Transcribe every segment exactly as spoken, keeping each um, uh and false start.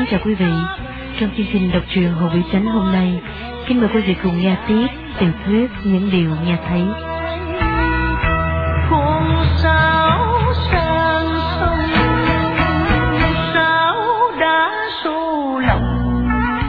Kính chào quý vị. Trong chương trình đọc truyện Hồ Vĩ Chánh hôm nay, kính mời quý vị cùng nghe tiếp tiểu thuyết Những Điều Nghe Thấy. Cuồng sáo sang sông, sáo đã xô lòng.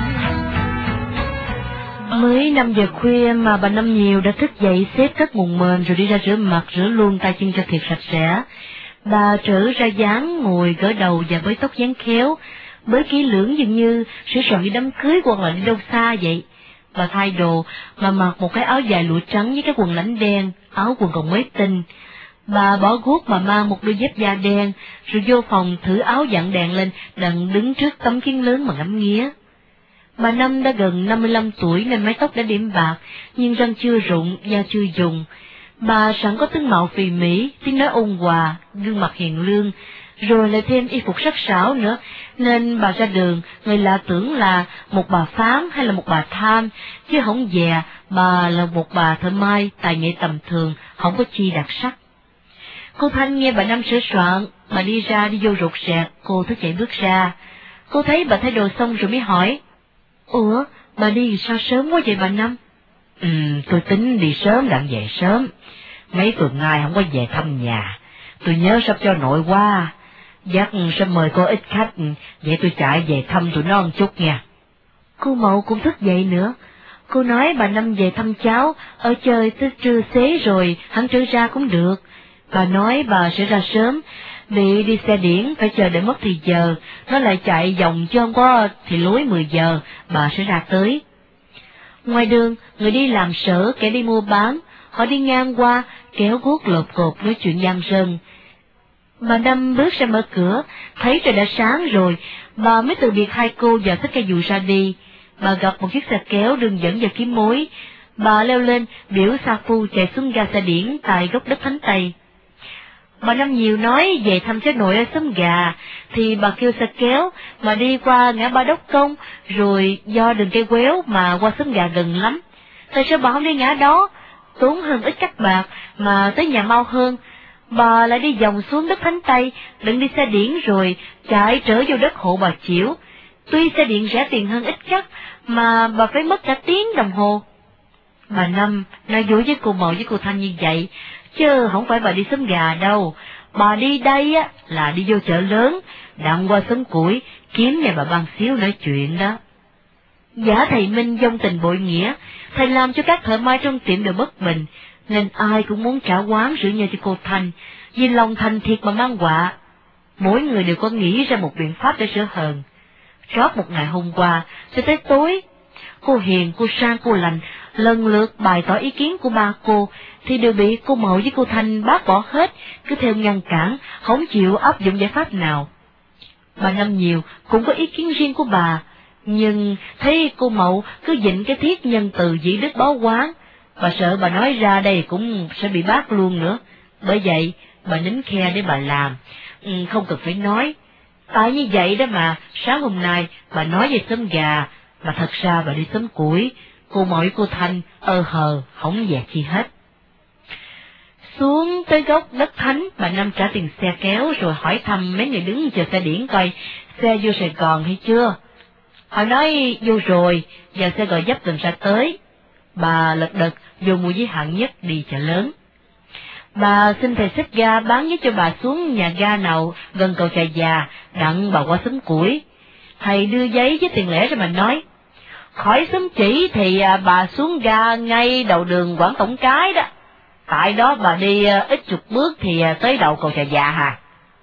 Mới năm giờ khuya mà bà Năm Nhiều đã thức dậy, xếp các mùng mền rồi đi ra rửa mặt, rửa luôn tay chân cho thiệt sạch sẽ. Bà trở ra dáng ngồi gỡ đầu và bới tóc dáng khéo, bới kỹ lưỡng dường như sửa soạn đi đám cưới hoặc là đi đâu xa vậy. Bà thay đồ mà mặc một cái áo dài lụa trắng với cái quần lãnh đen, áo quần còn mới tinh. Bà bỏ guốc mà mang một đôi dép da đen, rồi vô phòng thử áo dặn đèn lên, đặng đứng trước tấm kiến lớn mà ngắm nghía. Bà Năm đã gần năm mươi lăm tuổi nên mái tóc đã điểm bạc, nhưng răng chưa rụng, da chưa dùng. Bà sẵn có tướng mạo phì mỹ, tiếng nói ôn hòa, gương mặt hiền lương, rồi lại thêm y phục sắc sảo nữa, nên bà ra đường, người lạ tưởng là một bà phán hay là một bà tham, chứ không dè, bà là một bà thợ may, tài nghệ tầm thường, không có chi đặc sắc. Cô Thanh nghe bà Năm sửa soạn, bà đi ra đi vô rụt rẹt, cô thức dậy bước ra. Cô thấy bà thay đồ xong rồi mới hỏi, ủa, bà đi sao sớm quá vậy bà Năm? Ừ, tôi tính đi sớm đặng về sớm. Mấy tuần nay không có về thăm nhà. Tôi nhớ sắp cho nội qua. Dắt sẽ mời có ít khách, vậy tôi chạy về thăm tụi nó một chút nha. Cô Mậu cũng thức dậy nữa. Cô nói bà Năm về thăm cháu, ở chơi tới trưa xế rồi, hắn trở ra cũng được. Bà nói bà sẽ ra sớm, bị đi xe điển phải chờ để mất thì giờ, nó lại chạy vòng chứ không có thì lối mười giờ, bà sẽ ra tới. Ngoài đường, người đi làm sở, kẻ đi mua bán, họ đi ngang qua, kéo guốc lột cột nói chuyện giang sơn. Bà Năm bước ra mở cửa, thấy trời đã sáng rồi, bà mới từ biệt hai cô và xách cây dù ra đi. Bà gặp một chiếc xe kéo đường dẫn vào Kiếm Mối, bà leo lên, biểu sa phu chạy xuống ga xe điển tại gốc đất Thánh Tây. Bà Năm Nhiều nói về thăm cháu nội ở xóm Gà, thì bà kêu xe kéo mà đi qua ngã ba Đốc Công, rồi do đường cây quéo mà qua xóm Gà gần lắm. Tại sao bà không đi ngã đó, tốn hơn ít các bạc mà tới nhà mau hơn? Bà lại đi vòng xuống đất Thánh Tây, đừng đi xe điển rồi chạy trở vô đất hộ bà Chiểu. Tuy xe điện rẻ tiền hơn ít chắc, mà bà phải mất cả tiếng đồng hồ. Bà Năm nói dối với cô Mậu với cô Thanh như vậy, chứ không phải bà đi xóm Gà đâu. Bà đi đây á là đi vô chợ lớn, đặng qua xóm Củi, kiếm nhà bà Ban Xíu nói chuyện đó. Giả thầy Minh vong tình bội nghĩa, thầy làm cho các thợ may trong tiệm đều bất bình, nên ai cũng muốn trả oán rửa nhơ cho cô Thanh, vì lòng thành thiệt mà mang họa. Mỗi người đều có nghĩ ra một biện pháp để sửa hờn. Rót một ngày hôm qua, cho tới tối, cô Hiền, cô Sang, cô Lành lần lượt bày tỏ ý kiến của ba cô, thì đều bị cô Mậu với cô Thanh bác bỏ hết, cứ theo ngăn cản, không chịu áp dụng giải pháp nào. Bà Năm Nhiều cũng có ý kiến riêng của bà, nhưng thấy cô Mậu cứ dịnh cái thiết nhân từ dĩ đức báo oán, bà sợ bà nói ra đây cũng sẽ bị bác luôn nữa. Bởi vậy, bà nín khe để bà làm, ừ, không cần phải nói. Tại như vậy đó mà, sáng hôm nay bà nói về xóm Gà, mà thật ra bà đi xóm Củi, cô Mậu cô Thanh ơ hờ, không dè chi hết. Xuống tới gốc đất Thánh, bà Năm trả tiền xe kéo rồi hỏi thăm mấy người đứng chờ xe điển coi xe vô Sài Gòn hay chưa. Họ nói vô rồi, giờ xe gọi dấp gần ra tới. Bà lật đật vô mua với hạng nhất đi chợ lớn. Bà xin thầy xếp ga bán với cho bà xuống nhà ga nào gần cầu Trà Già, đặng bà qua xóm Củi. Thầy đưa giấy với tiền lẻ cho bà nói, khỏi xóm Chỉ thì à, bà xuống ga ngay đầu đường Quảng Tổng Cái đó. Tại đó bà đi à, ít chục bước thì à, tới đầu cầu Trà Già hà.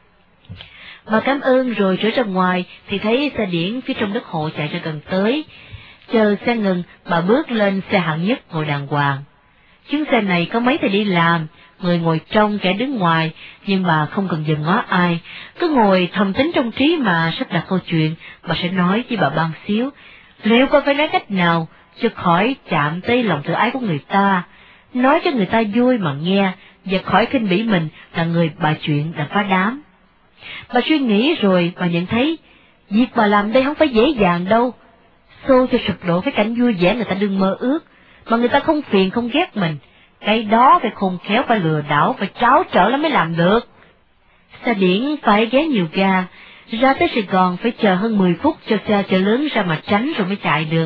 Bà cảm ơn rồi trở ra ngoài thì thấy xe điển phía trong đất hộ chạy ra gần tới. Chờ xe ngừng, bà bước lên xe hạng nhất ngồi đàng hoàng. Chuyến xe này có mấy thầy đi làm, người ngồi trong kẻ đứng ngoài, nhưng bà không cần dừng ngó ai, cứ ngồi thầm tính trong trí mà sắp đặt câu chuyện. Bà sẽ nói với bà Ban Xíu, liệu con phải nói cách nào cho khỏi chạm tới lòng tự ái của người ta, nói cho người ta vui mà nghe, và khỏi khinh bỉ mình là người bà chuyện đã phá đám. Bà suy nghĩ rồi bà nhận thấy, việc bà làm đây không phải dễ dàng đâu. Xô cho sụp đổ cái cảnh vui vẻ người ta đừng mơ ước, mà người ta không phiền không ghét mình. Cái đó phải khôn khéo, phải lừa đảo, phải tráo trở lắm mới làm được. Xe điển phải ghé nhiều ga, Ra tới Sài Gòn phải chờ hơn mười phút cho xe chở lớn ra mà tránh rồi mới chạy được.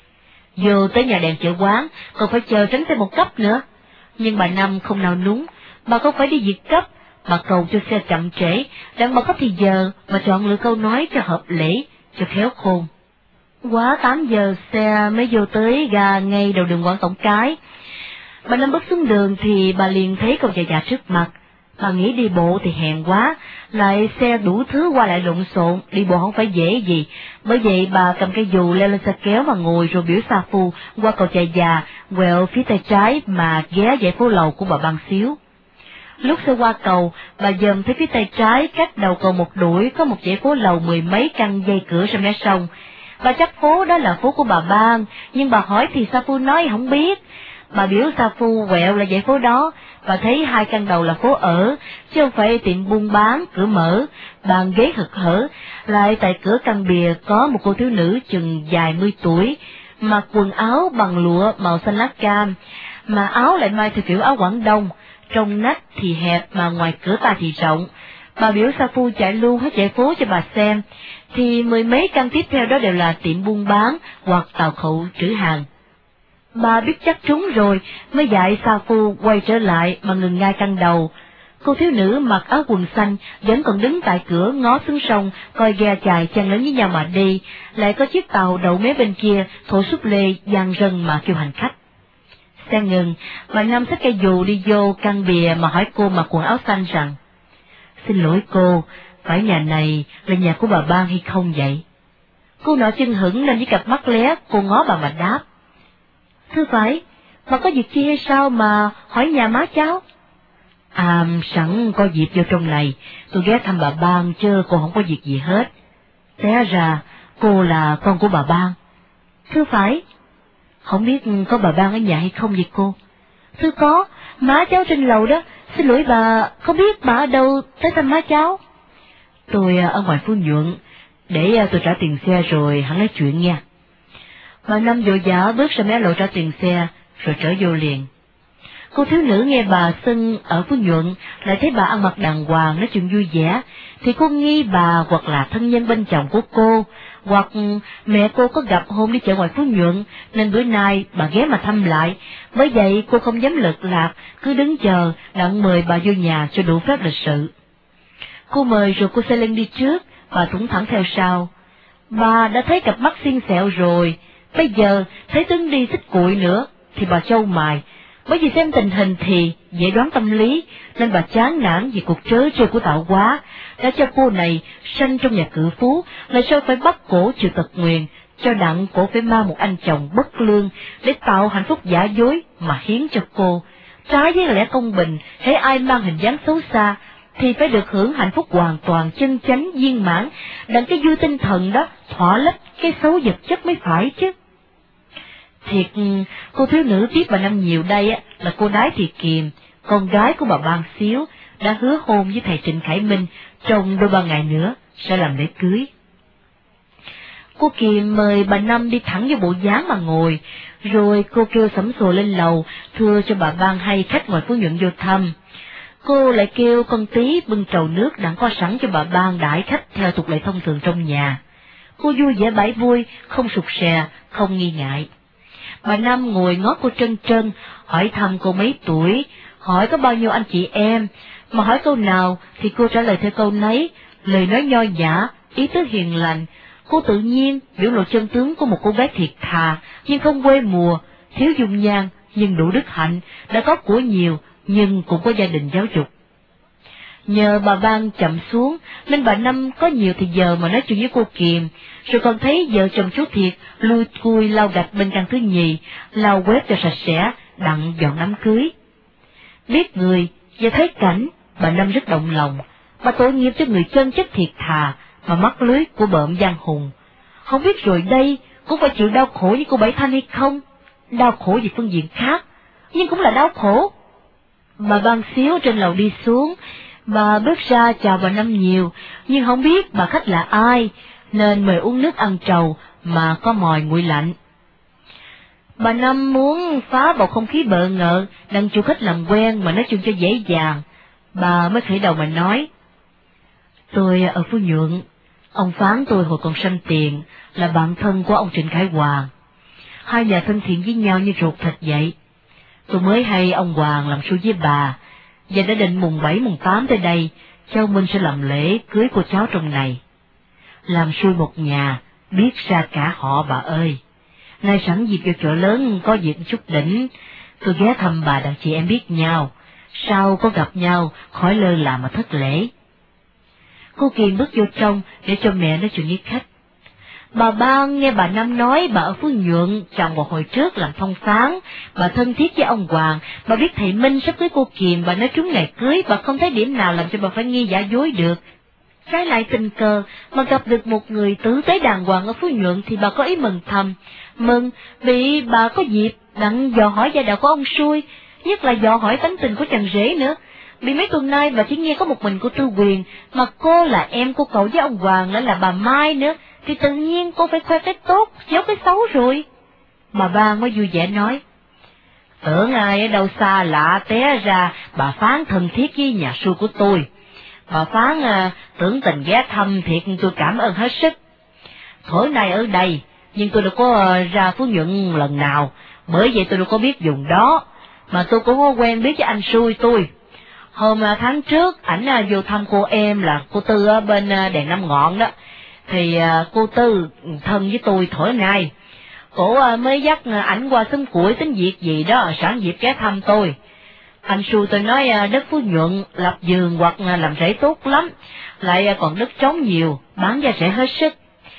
Vô tới nhà đèn chợ quán, còn phải chờ tránh thêm một cấp nữa. Nhưng bà Năm không nào núng, bà không phải đi việc cấp, bà cầu cho xe chậm trễ, đặng bà có thì giờ mà chọn lựa câu nói cho hợp lễ, cho khéo khôn. Quá tám giờ xe mới vô tới ga ngay đầu đường Quảng Tổng Cái. Bà Năm bước xuống đường thì bà liền thấy con già già trước mặt. Bà nghĩ đi bộ thì hèn quá, lại xe đủ thứ qua lại lộn xộn, đi bộ không phải dễ gì. Bởi vậy bà cầm cây dù leo lên xe kéo mà ngồi rồi biểu sa phu qua cầu chài già, quẹo phía tay trái mà ghé dãy phố lầu của bà Ban xíu. Lúc xe qua cầu, bà dòm thấy phía tay trái cách đầu cầu một đuổi có một dãy phố lầu mười mấy căn dây cửa ra mé sông. Bà chắc phố đó là phố của bà Ban, nhưng bà hỏi thì sa phu nói không biết. Bà biểu sa phu quẹo là dãy phố đó, bà thấy hai căn đầu là phố ở, chứ không phải tiệm buôn bán, cửa mở, bàn ghế hực hở. Lại tại cửa căn bìa có một cô thiếu nữ chừng vài mươi tuổi, mặc quần áo bằng lụa màu xanh lá cam, mà áo lại may theo kiểu áo Quảng Đông, trong nách thì hẹp mà ngoài cửa ta thì rộng. Bà biểu sa phu chạy luôn hết dãy phố cho bà xem, thì mười mấy căn tiếp theo đó đều là tiệm buôn bán hoặc tàu khẩu trữ hàng. Bà biết chắc trúng rồi, mới dạy sa phu quay trở lại mà ngừng ngay căn đầu. Cô thiếu nữ mặc áo quần xanh vẫn còn đứng tại cửa ngó xuống sông, coi ghe chài chen lấn với nhau mà đi, lại có chiếc tàu đậu mé bên kia, thổi súp lê giang rân mà kêu hành khách. Xe ngừng, bà Năm xách cây dù đi vô căn bìa mà hỏi cô mặc quần áo xanh rằng, xin lỗi cô, phải nhà này là nhà của bà Ban hay không vậy? Cô nọ chân hững nên với cặp mắt lé, cô ngó bà mà đáp, thưa phải, mà có việc chi hay sao mà hỏi nhà má cháu? À, sẵn có dịp vô trong này, tôi ghé thăm bà Ban chứ cô không có việc gì hết. Té ra cô là con của bà Ban. Thưa phải. Không biết có bà Ban ở nhà hay không vậy cô? Thưa có, má cháu trên lầu đó, xin lỗi bà, không biết bà ở đâu tới thăm má cháu? Tôi ở ngoài Phú Nhuận, để tôi trả tiền xe rồi hẳn nói chuyện nha. Bà Năm vội vã bước ra mé lộ trả tiền xe, rồi trở vô liền. Cô thiếu nữ nghe bà xưng ở Phú Nhuận, lại thấy bà ăn mặc đàng hoàng, nói chuyện vui vẻ, thì cô nghi bà hoặc là thân nhân bên chồng của cô, hoặc mẹ cô có gặp hôm đi chợ ngoài Phú Nhuận, nên bữa nay bà ghé mà thăm lại. Bởi vậy cô không dám lật lạc, cứ đứng chờ, đặng mời bà vô nhà cho đủ phép lịch sự. Cô mời rồi cô xe lên đi trước, bà thủng thẳng theo sau. Bà đã thấy cặp mắt xiên xẹo rồi, bây giờ thấy tướng đi xích cuội nữa, thì bà trâu mài. Bởi vì xem tình hình thì dễ đoán tâm lý, nên bà chán nản vì cuộc trớ trêu của tạo hóa, đã cho cô này sanh trong nhà cự phú, lại sao phải bắt cổ chịu tật nguyền, cho đặng cổ phải mang một anh chồng bất lương để tạo hạnh phúc giả dối mà hiến cho cô. Trái với lẽ công bình, hễ ai mang hình dáng xấu xa thì phải được hưởng hạnh phúc hoàn toàn chân chánh viên mãn, đặng cái vui tinh thần đó thỏa lấp cái xấu vật chất mới phải chứ. Thiệt, cô thiếu nữ tiếp bà Năm nhiều đây á là cô Đái Thị Kiềm, con gái của bà Ban xíu, đã hứa hôn với thầy Trịnh Khải Minh trong đôi ba ngày nữa sẽ làm lễ cưới. Cô Kiềm mời bà Năm đi thẳng vô bộ dáng mà ngồi, rồi cô kêu sẩm sồ lên lầu thưa cho bà Ban hay khách ngoài Phú Nhuận vô thăm. Cô lại kêu con Tí bưng trầu nước đặng có sẵn cho bà Ban đãi khách theo tục lệ thông thường trong nhà. Cô vui vẻ bãi vui, không sụt sè, không nghi ngại. Bà Năm ngồi ngó cô trân trân, hỏi thăm cô mấy tuổi, hỏi có bao nhiêu anh chị em, mà hỏi câu nào thì cô trả lời theo câu nấy, lời nói nho nhã, ý tứ hiền lành. Cô tự nhiên biểu lộ chân tướng của một cô bé thiệt thà, nhưng không quê mùa, thiếu dung nhan nhưng đủ đức hạnh, đã có của nhiều nhưng cũng có gia đình giáo dục. Nhờ bà Ban chậm xuống, nên bà Năm có nhiều thì giờ mà nói chuyện với cô Kiềm, rồi còn thấy vợ chồng chú Thiệt lui cui lau gạch bên căn thứ nhì, lau quét cho sạch sẽ, đặng dọn đám cưới. Biết người và thấy cảnh, bà Năm rất động lòng, bà tội nghiệp cho người chân chất thiệt thà mà mắc lưới của bợm giang hùng. Không biết rồi đây cũng phải chịu đau khổ như cô Bảy Thanh hay không? Đau khổ về phương diện khác, nhưng cũng là đau khổ. Bà Ban xíu trên lầu đi xuống, bà bước ra chào bà Năm nhiều, nhưng không biết bà khách là ai, nên mời uống nước ăn trầu mà có mòi nguội lạnh. Bà Năm muốn phá bầu không khí bợ ngợ, đặng chủ khách làm quen mà nói chung cho dễ dàng. Bà mới khởi đầu mà nói, tôi ở Phú Nhuận, Ông Phán tôi hồi còn sanh tiền là bạn thân của ông Trịnh Khải Hoàng. Hai nhà thân thiện với nhau như ruột thịt vậy. Tôi mới hay ông Hoàng làm xui với bà, và đã định mùng bảy mùng tám tới đây, cháu Minh sẽ làm lễ cưới cô cháu trong này. Làm xui một nhà, biết ra cả họ bà ơi. Nay sẵn dịp vô chợ lớn có việc chút đỉnh, tôi ghé thăm bà đặng chị em biết nhau, sau có gặp nhau khỏi lơ là mà thất lễ. Cô Kiền bước vô trong để cho mẹ nói chuyện với khách. Bà Ba nghe bà Năm nói bà ở Phú Nhuận, chồng một hồi trước làm thông phán, bà thân thiết với ông Hoàng, bà biết thầy Minh sắp cưới cô Kiền, bà nói trúng ngày cưới, bà không thấy điểm nào làm cho bà phải nghi giả dối được. Trái lại tình cờ mà gặp được một người tử tế đàng hoàng ở Phú Nhuận thì bà có ý mừng thầm, mừng vì bà có dịp đặng dò hỏi gia đạo của ông Xui, nhất là dò hỏi tánh tình của chàng rể nữa. Vì mấy tuần nay bà chỉ nghe có một mình cô Tư Quyền, mà cô là em của cậu với ông Hoàng lại là bà Mai nữa, thì tự nhiên cô phải khoe cái tốt, giấu cái xấu rồi. Bà Ba mới vui vẻ nói, tưởng ai ở đâu xa lạ té ra bà Phán thân thiết với nhà Xui của tôi. Bà Phán à, tưởng tình ghé thăm thiệt tôi cảm ơn hết sức. Thổi nay ở đây, nhưng tôi đâu có ra Phú Nhuận lần nào, bởi vậy tôi đâu có biết vùng đó, mà tôi cũng có quen biết với anh Xui tôi. Hôm tháng trước, ảnh vô thăm cô em là cô Tư ở bên đèn Năm Ngọn đó, thì cô Tư thân với tôi thổi nay. Cổ mới dắt ảnh qua xóm Củi tính việc gì đó, sẵn dịp ghé thăm tôi. Anh Xui tôi nói đất Phú Nhuận lập vườn hoặc làm rẫy tốt lắm, lại còn đất trống nhiều, bán ra sẽ hết sức.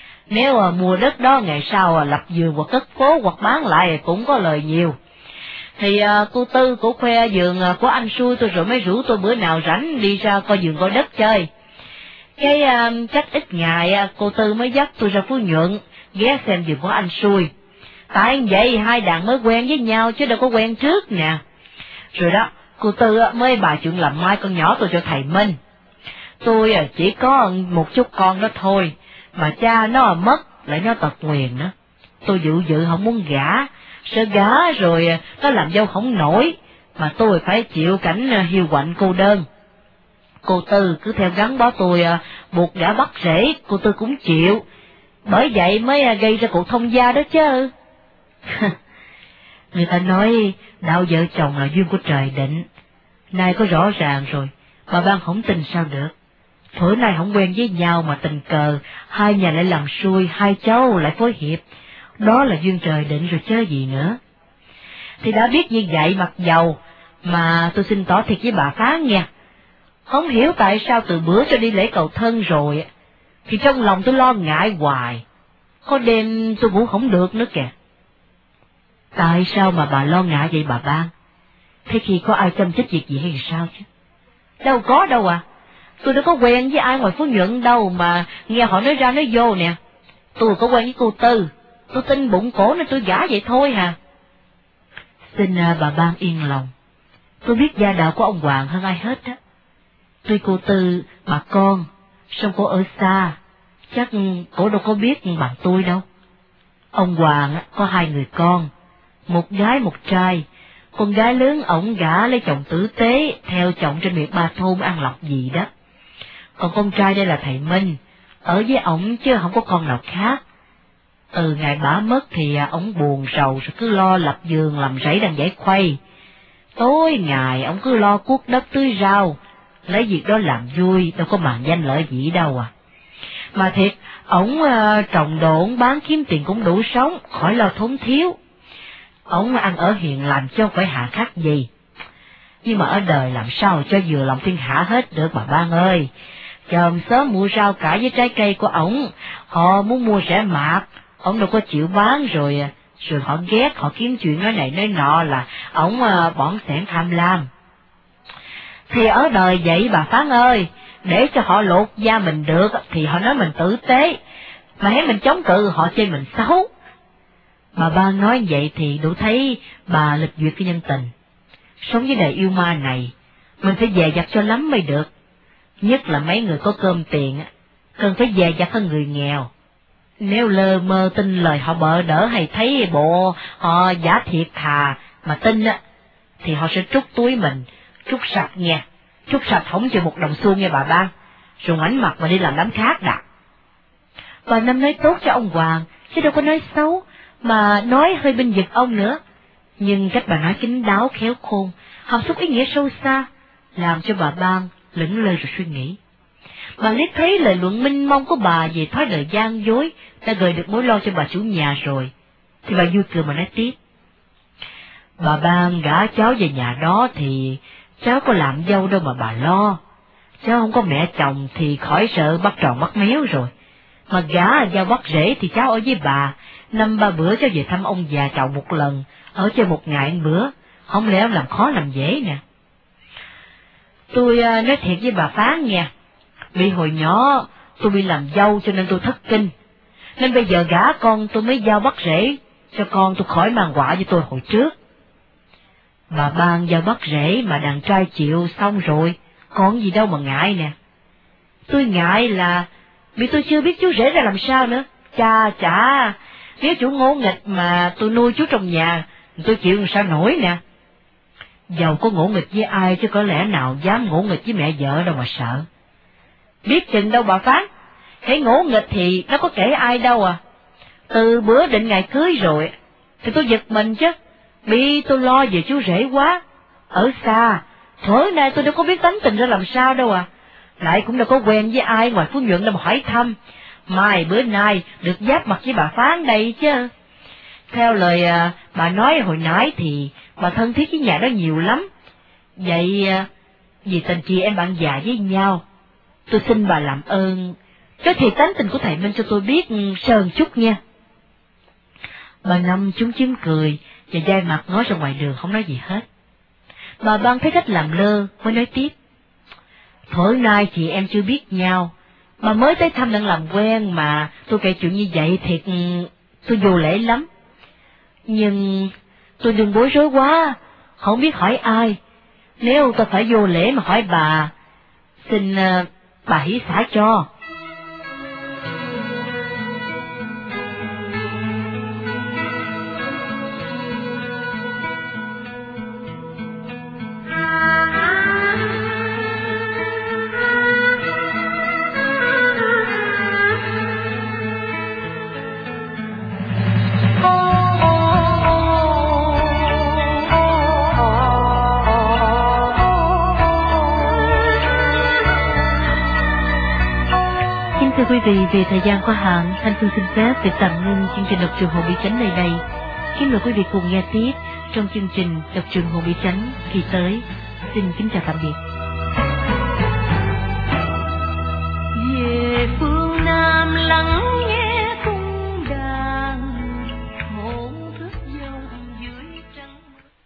Nếu mua đất đó ngày sau lập vườn hoặc cất phố hoặc bán lại cũng có lời nhiều. Thì uh, cô Tư cổ khoe vườn uh, của anh Xui tôi rồi mới rủ tôi bữa nào rảnh đi ra coi vườn coi đất chơi. Cái uh, chắc ít ngày uh, cô Tư mới dắt tôi ra Phú Nhuận ghé xem vườn của anh Xui. Tại vậy hai đàn mới quen với nhau chứ đâu có quen trước nè. Rồi đó, cô Tư uh, mới bài chuyện làm mai con nhỏ tôi cho thầy Minh. Tôi uh, chỉ có một chút con đó thôi, mà cha nó mất lại nó tật nguyền nữa. Tôi dự dự không muốn gả, sợ gả rồi nó làm dâu không nổi, mà tôi phải chịu cảnh hiu quạnh cô đơn. Cô Tư cứ theo gắn bó tôi, buộc gả bắt rễ, cô Tư cũng chịu, bởi vậy mới gây ra cuộc thông gia đó chứ. Người ta nói đạo vợ chồng là duyên của trời định, nay có rõ ràng rồi, bà Ban không tin sao được. Thổi nay không quen với nhau mà tình cờ, hai nhà lại làm xui, hai cháu lại phối hiệp. Đó là duyên trời định rồi chứ gì nữa. Thì đã biết như vậy mặc dầu, mà tôi xin tỏ thiệt với bà Phán nha. Không hiểu tại sao từ bữa cho đi lễ cầu thân rồi, thì trong lòng tôi lo ngại hoài. Có đêm tôi ngủ không được nữa kìa. Tại sao mà bà lo ngại vậy bà Ban? Thế khi có ai chăm chết việc gì hay sao chứ? Đâu có đâu à. Tôi đâu có quen với ai ngoài Phú Nhuận đâu mà nghe họ nói ra nói vô nè. Tôi có quen với cô Tư, tôi tin bụng cổ nên tôi gả vậy thôi hà. Xin uh, bà Ban yên lòng, tôi biết gia đạo của ông Hoàng hơn ai hết á. Tuy cô Tư bà con, song cô ở xa, chắc cổ đâu có biết bằng tôi đâu. Ông Hoàng có hai người con, một gái một trai. Con gái lớn ổng gả lấy chồng tử tế, theo chồng trên miệt Ba Thôn An Lộc gì đó. Còn con trai đây là thầy Minh, ở với ổng chứ không có con nào khác. Từ ngày bả mất thì ổng buồn rầu rồi cứ lo lập vườn làm rẫy đang giải khuây. Tối ngày ổng cứ lo cuốc đất tưới rau, lấy việc đó làm vui, đâu có màng danh lợi gì đâu à. Mà thiệt, ổng uh, trồng đồ ổng bán kiếm tiền cũng đủ sống, khỏi lo thốn thiếu. Ổng ăn ở hiền lành chứ không phải hạ khắc gì. Nhưng mà ở đời làm sao cho vừa lòng thiên hạ hết được bà Ban ơi. Chòm sớm mua rau cải với trái cây của ổng, họ muốn mua rẻ mạt, ổng đâu có chịu bán rồi, rồi họ ghét, họ kiếm chuyện nói này nói nọ là ổng uh, bỏng sẻn tham lam. Thì ở đời vậy bà Phán ơi, để cho họ lột da mình được thì họ nói mình tử tế, mà hễ mình chống cự họ chê mình xấu. Bà Ban nói vậy thì đủ thấy bà lịch duyệt cái nhân tình. Sống với đời yêu ma này, mình phải dè dặt cho lắm mới được. Nhất là mấy người có cơm tiền, cần phải dè dặt hơn người nghèo. Nếu lơ mơ tin lời họ bợ đỡ hay thấy bộ họ giả thiệt thà mà tin á, thì họ sẽ trút túi mình, trút sạch nha, trút sạch không chịu một đồng xu nghe bà Ban, rồi ngoảnh mặt mà đi làm đám khác đã. Bà Năm nói tốt cho ông Hoàng, chứ đâu có nói xấu, mà nói hơi binh vực ông nữa. Nhưng cách bà nói kín đáo khéo khôn, hàm xúc ý nghĩa sâu xa, làm cho bà Ban lững lờ rồi suy nghĩ. Bà liếc thấy lời luận minh mông của bà về thói đời gian dối đã gợi được mối lo cho bà chủ nhà rồi, thì bà vui cười mà nói tiếp. Bà Ban gả cháu về nhà đó thì cháu có làm dâu đâu mà bà lo. Cháu không có mẹ chồng thì khỏi sợ bắt tròn bắt méo rồi. Mà gả giao bắt rể thì cháu ở với bà, năm ba bữa cháu về thăm ông già chậu một lần, ở chơi một ngày một bữa, không lẽ làm khó làm dễ nè. Tôi uh, nói thiệt với bà Phán nha, vì hồi nhỏ tôi bị làm dâu cho nên tôi thất kinh, nên bây giờ gả con tôi mới giao bắt rể, cho con tôi khỏi mang họa với tôi hồi trước. Bà Ban giao bắt rể mà đàn trai chịu xong rồi, còn gì đâu mà ngại nè. Tôi ngại là vì tôi chưa biết chú rể ra làm sao nữa. Chà chà, nếu chủ ngỗ nghịch mà tôi nuôi chú trong nhà, tôi chịu làm sao nổi nè. Dầu có ngỗ nghịch với ai chứ có lẽ nào dám ngỗ nghịch với mẹ vợ đâu mà sợ. Biết chừng đâu bà Phán, hãy ngỗ nghịch thì nó có kể ai đâu à. Từ bữa định ngày cưới rồi, thì tôi giật mình chứ, bị tôi lo về chú rể quá. Ở xa, thổi nay tôi đâu có biết tánh tình ra làm sao đâu à. Lại cũng đâu có quen với ai ngoài Phú Nhuận đâu mà hỏi thăm. Mai bữa nay được giáp mặt với bà Phán đây chứ. Theo lời à, bà nói hồi nãy thì bà thân thiết với nhà đó nhiều lắm. Vậy à, vì tình chị em bạn già với nhau, tôi xin bà làm ơn nói thiệt tánh tình của thầy Minh cho tôi biết sờn chút nha. Bà Năm chúng chím cười và dai mặt ngó ra ngoài đường không nói gì hết. Bà Ban thấy cách làm lơ mới nói tiếp. Thổi nay chị em chưa biết nhau, mà mới tới thăm đang làm quen mà tôi kể chuyện như vậy thiệt tôi vô lễ lắm. Nhưng tôi đừng bối rối quá, không biết hỏi ai. Nếu tôi phải vô lễ mà hỏi bà, xin uh, bà hỷ xả cho. Thưa quý vị, về thời gian có hạn, Thanh Phương xin phép được tạm ngưng chương trình đọc truyện Hồ Bí Chánh nơi đây. Kính mời quý vị cùng nghe tiếp trong chương trình đọc truyện Hồ Bí Chánh kỳ tới. Xin kính chào tạm biệt. Về phương Nam lắng nghe cung đàn hồn thức dòng dưới trăng.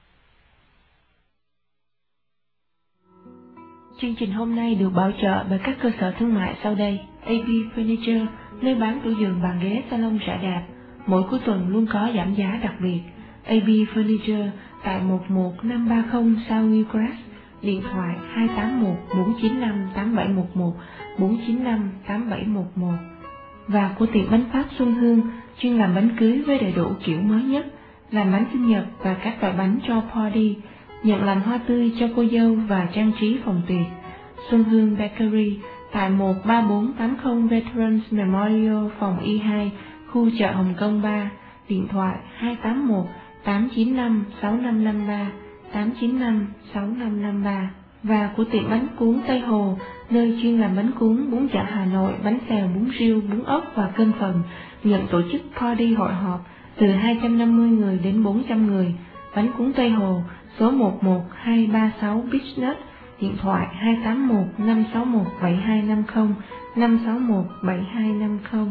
Chương trình hôm nay được bảo trợ bởi các cơ sở thương mại sau đây. a bê Furniture, nơi bán tủ giường bàn ghế salon rẻ đạp, mỗi cuối tuần luôn có giảm giá đặc biệt. a bê Furniture tại một một năm ba không South Newcrest, điện thoại hai tám một bốn chín năm tám bảy một một, bốn chín năm tám bảy một một. Và của tiệm bánh Pháp Xuân Hương, chuyên làm bánh cưới với đầy đủ kiểu mới nhất, làm bánh sinh nhật và các loại bánh cho party, nhận làm hoa tươi cho cô dâu và trang trí phòng tiệc. Xuân Hương Bakery tại một ba bốn tám không Veterans Memorial phòng Y hai, khu chợ Hồng Kông ba, điện thoại hai tám một tám chín năm sáu năm năm ba, tám chín năm sáu năm năm ba. Và của tiệm bánh cuốn Tây Hồ, nơi chuyên làm bánh cuốn, bún chả Hà Nội, bánh xèo, bún riêu, bún ốc và cơm phần, nhận tổ chức party hội họp từ hai trăm năm mươi người đến bốn trăm người. Bánh cuốn Tây Hồ, số một một hai ba sáu Beach Nut, điện thoại hai tám một năm sáu một bảy hai năm không, năm sáu một bảy hai năm không.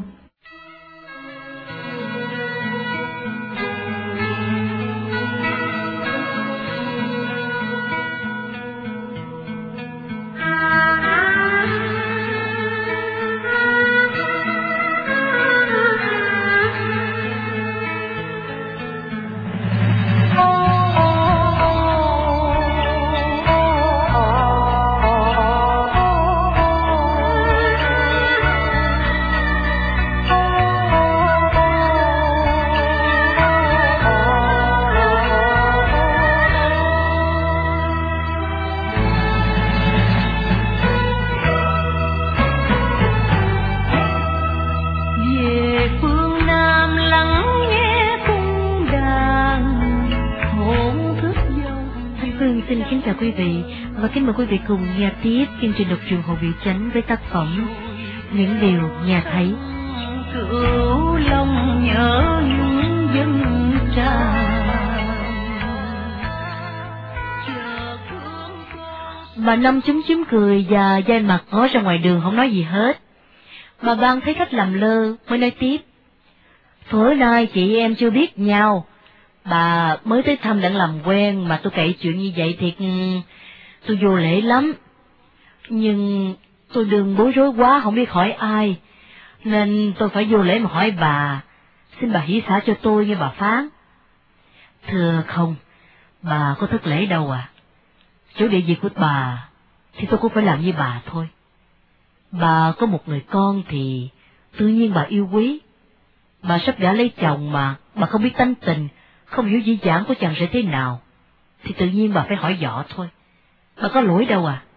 Hương xin kính chào quý vị và kính mời quý vị cùng nghe tiếp chương trình đọc truyện Hồ Biểu Chánh với tác phẩm Những Điều Nghe Thấy. Cửu lòng nhớ những dân trà. Bà Năm chúm chúm cười và dai mặt ngó ra ngoài đường không nói gì hết. Bà Ban thấy khách làm lơ mới nói tiếp. Tối nay chị em chưa biết nhau. Bà mới tới thăm đã làm quen mà tôi kể chuyện như vậy thiệt tôi vô lễ lắm. Nhưng tôi đừng bối rối quá không biết hỏi ai, nên tôi phải vô lễ mà hỏi bà. Xin bà hỷ xả cho tôi nghe bà Phán. Thưa không, bà có thất lễ đâu à. Chỗ địa vị của bà thì tôi cũng phải làm như bà thôi. Bà có một người con thì tự nhiên bà yêu quý. Bà sắp đã lấy chồng mà bà không biết tánh tình, không hiểu dĩ dãn của chàng sẽ thế nào, thì tự nhiên bà phải hỏi dọ thôi. Bà có lỗi đâu à.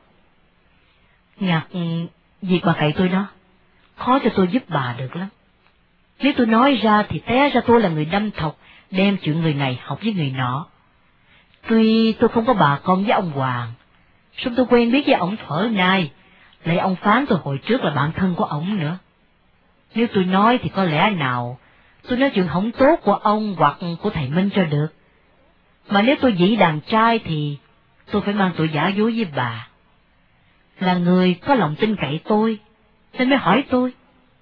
Ngặt việc bà cậy tôi đó, khó cho tôi giúp bà được lắm. Nếu tôi nói ra thì té ra tôi là người đâm thọc, đem chuyện người này học với người nọ. Tuy tôi không có bà con với ông Hoàng, song tôi quen biết với ông thuở nay, lại ông Phán tôi hồi trước là bạn thân của ông nữa. Nếu tôi nói thì có lẽ nào tôi nói chuyện không tốt của ông hoặc của thầy Minh cho được. Mà nếu tôi dĩ đàn trai thì tôi phải mang tội giả dối với bà. Là người có lòng tin cậy tôi, nên mới hỏi tôi.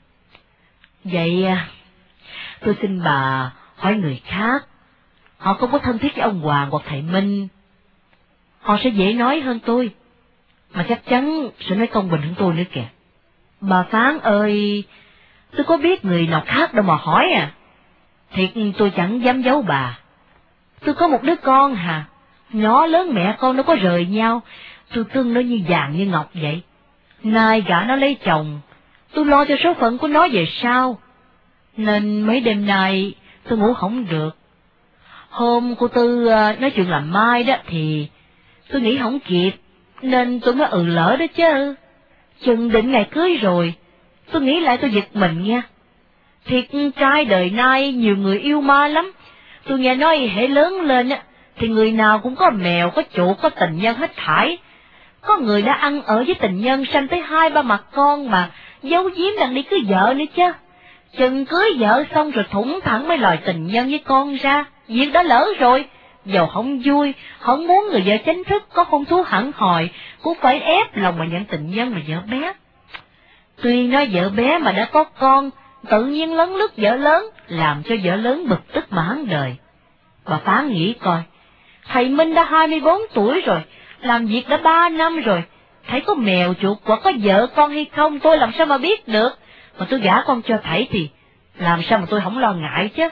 Vậy tôi xin bà hỏi người khác. Họ không có thân thiết với ông Hoàng hoặc thầy Minh, họ sẽ dễ nói hơn tôi, mà chắc chắn sẽ nói công bình hơn tôi nữa kìa. Bà Phán ơi, tôi có biết người nào khác đâu mà hỏi à. Thiệt tôi chẳng dám giấu bà. Tôi có một đứa con hà, nhỏ lớn mẹ con nó có rời nhau, tôi cưng nó như vàng như ngọc vậy. Nay gả nó lấy chồng, tôi lo cho số phận của nó về sau, nên mấy đêm nay tôi ngủ không được. Hôm cô Tư nói chuyện làm mai đó thì tôi nghĩ không kịp, nên tôi mới ừ lỡ đó chứ. Chừng định ngày cưới rồi, tôi nghĩ lại tôi giật mình nha. Thiệt trai đời nay nhiều người yêu ma lắm. Tôi nghe nói hễ lớn lên á thì người nào cũng có mèo, có chuột, có tình nhân hết thảy. Có người đã ăn ở với tình nhân sanh tới hai ba mặt con mà giấu giếm đang đi cưới vợ nữa chứ. Chừng cưới vợ xong rồi thủng thẳng mấy loài tình nhân với con ra, việc đã lỡ rồi. Dầu không vui, không muốn người vợ chính thức có hôn thú hẳn hòi, cũng phải ép lòng mà nhận tình nhân mà vợ bé. Tuy nói vợ bé mà đã có con, tự nhiên lấn lướt vợ lớn, làm cho vợ lớn bực tức mà hắn đời. Bà Phán nghĩ coi, thầy Minh đã hai mươi bốn tuổi rồi, làm việc đã ba năm rồi, thấy có mèo chuột hoặc có vợ con hay không tôi làm sao mà biết được. Mà tôi gả con cho thầy thì làm sao mà tôi không lo ngại chứ.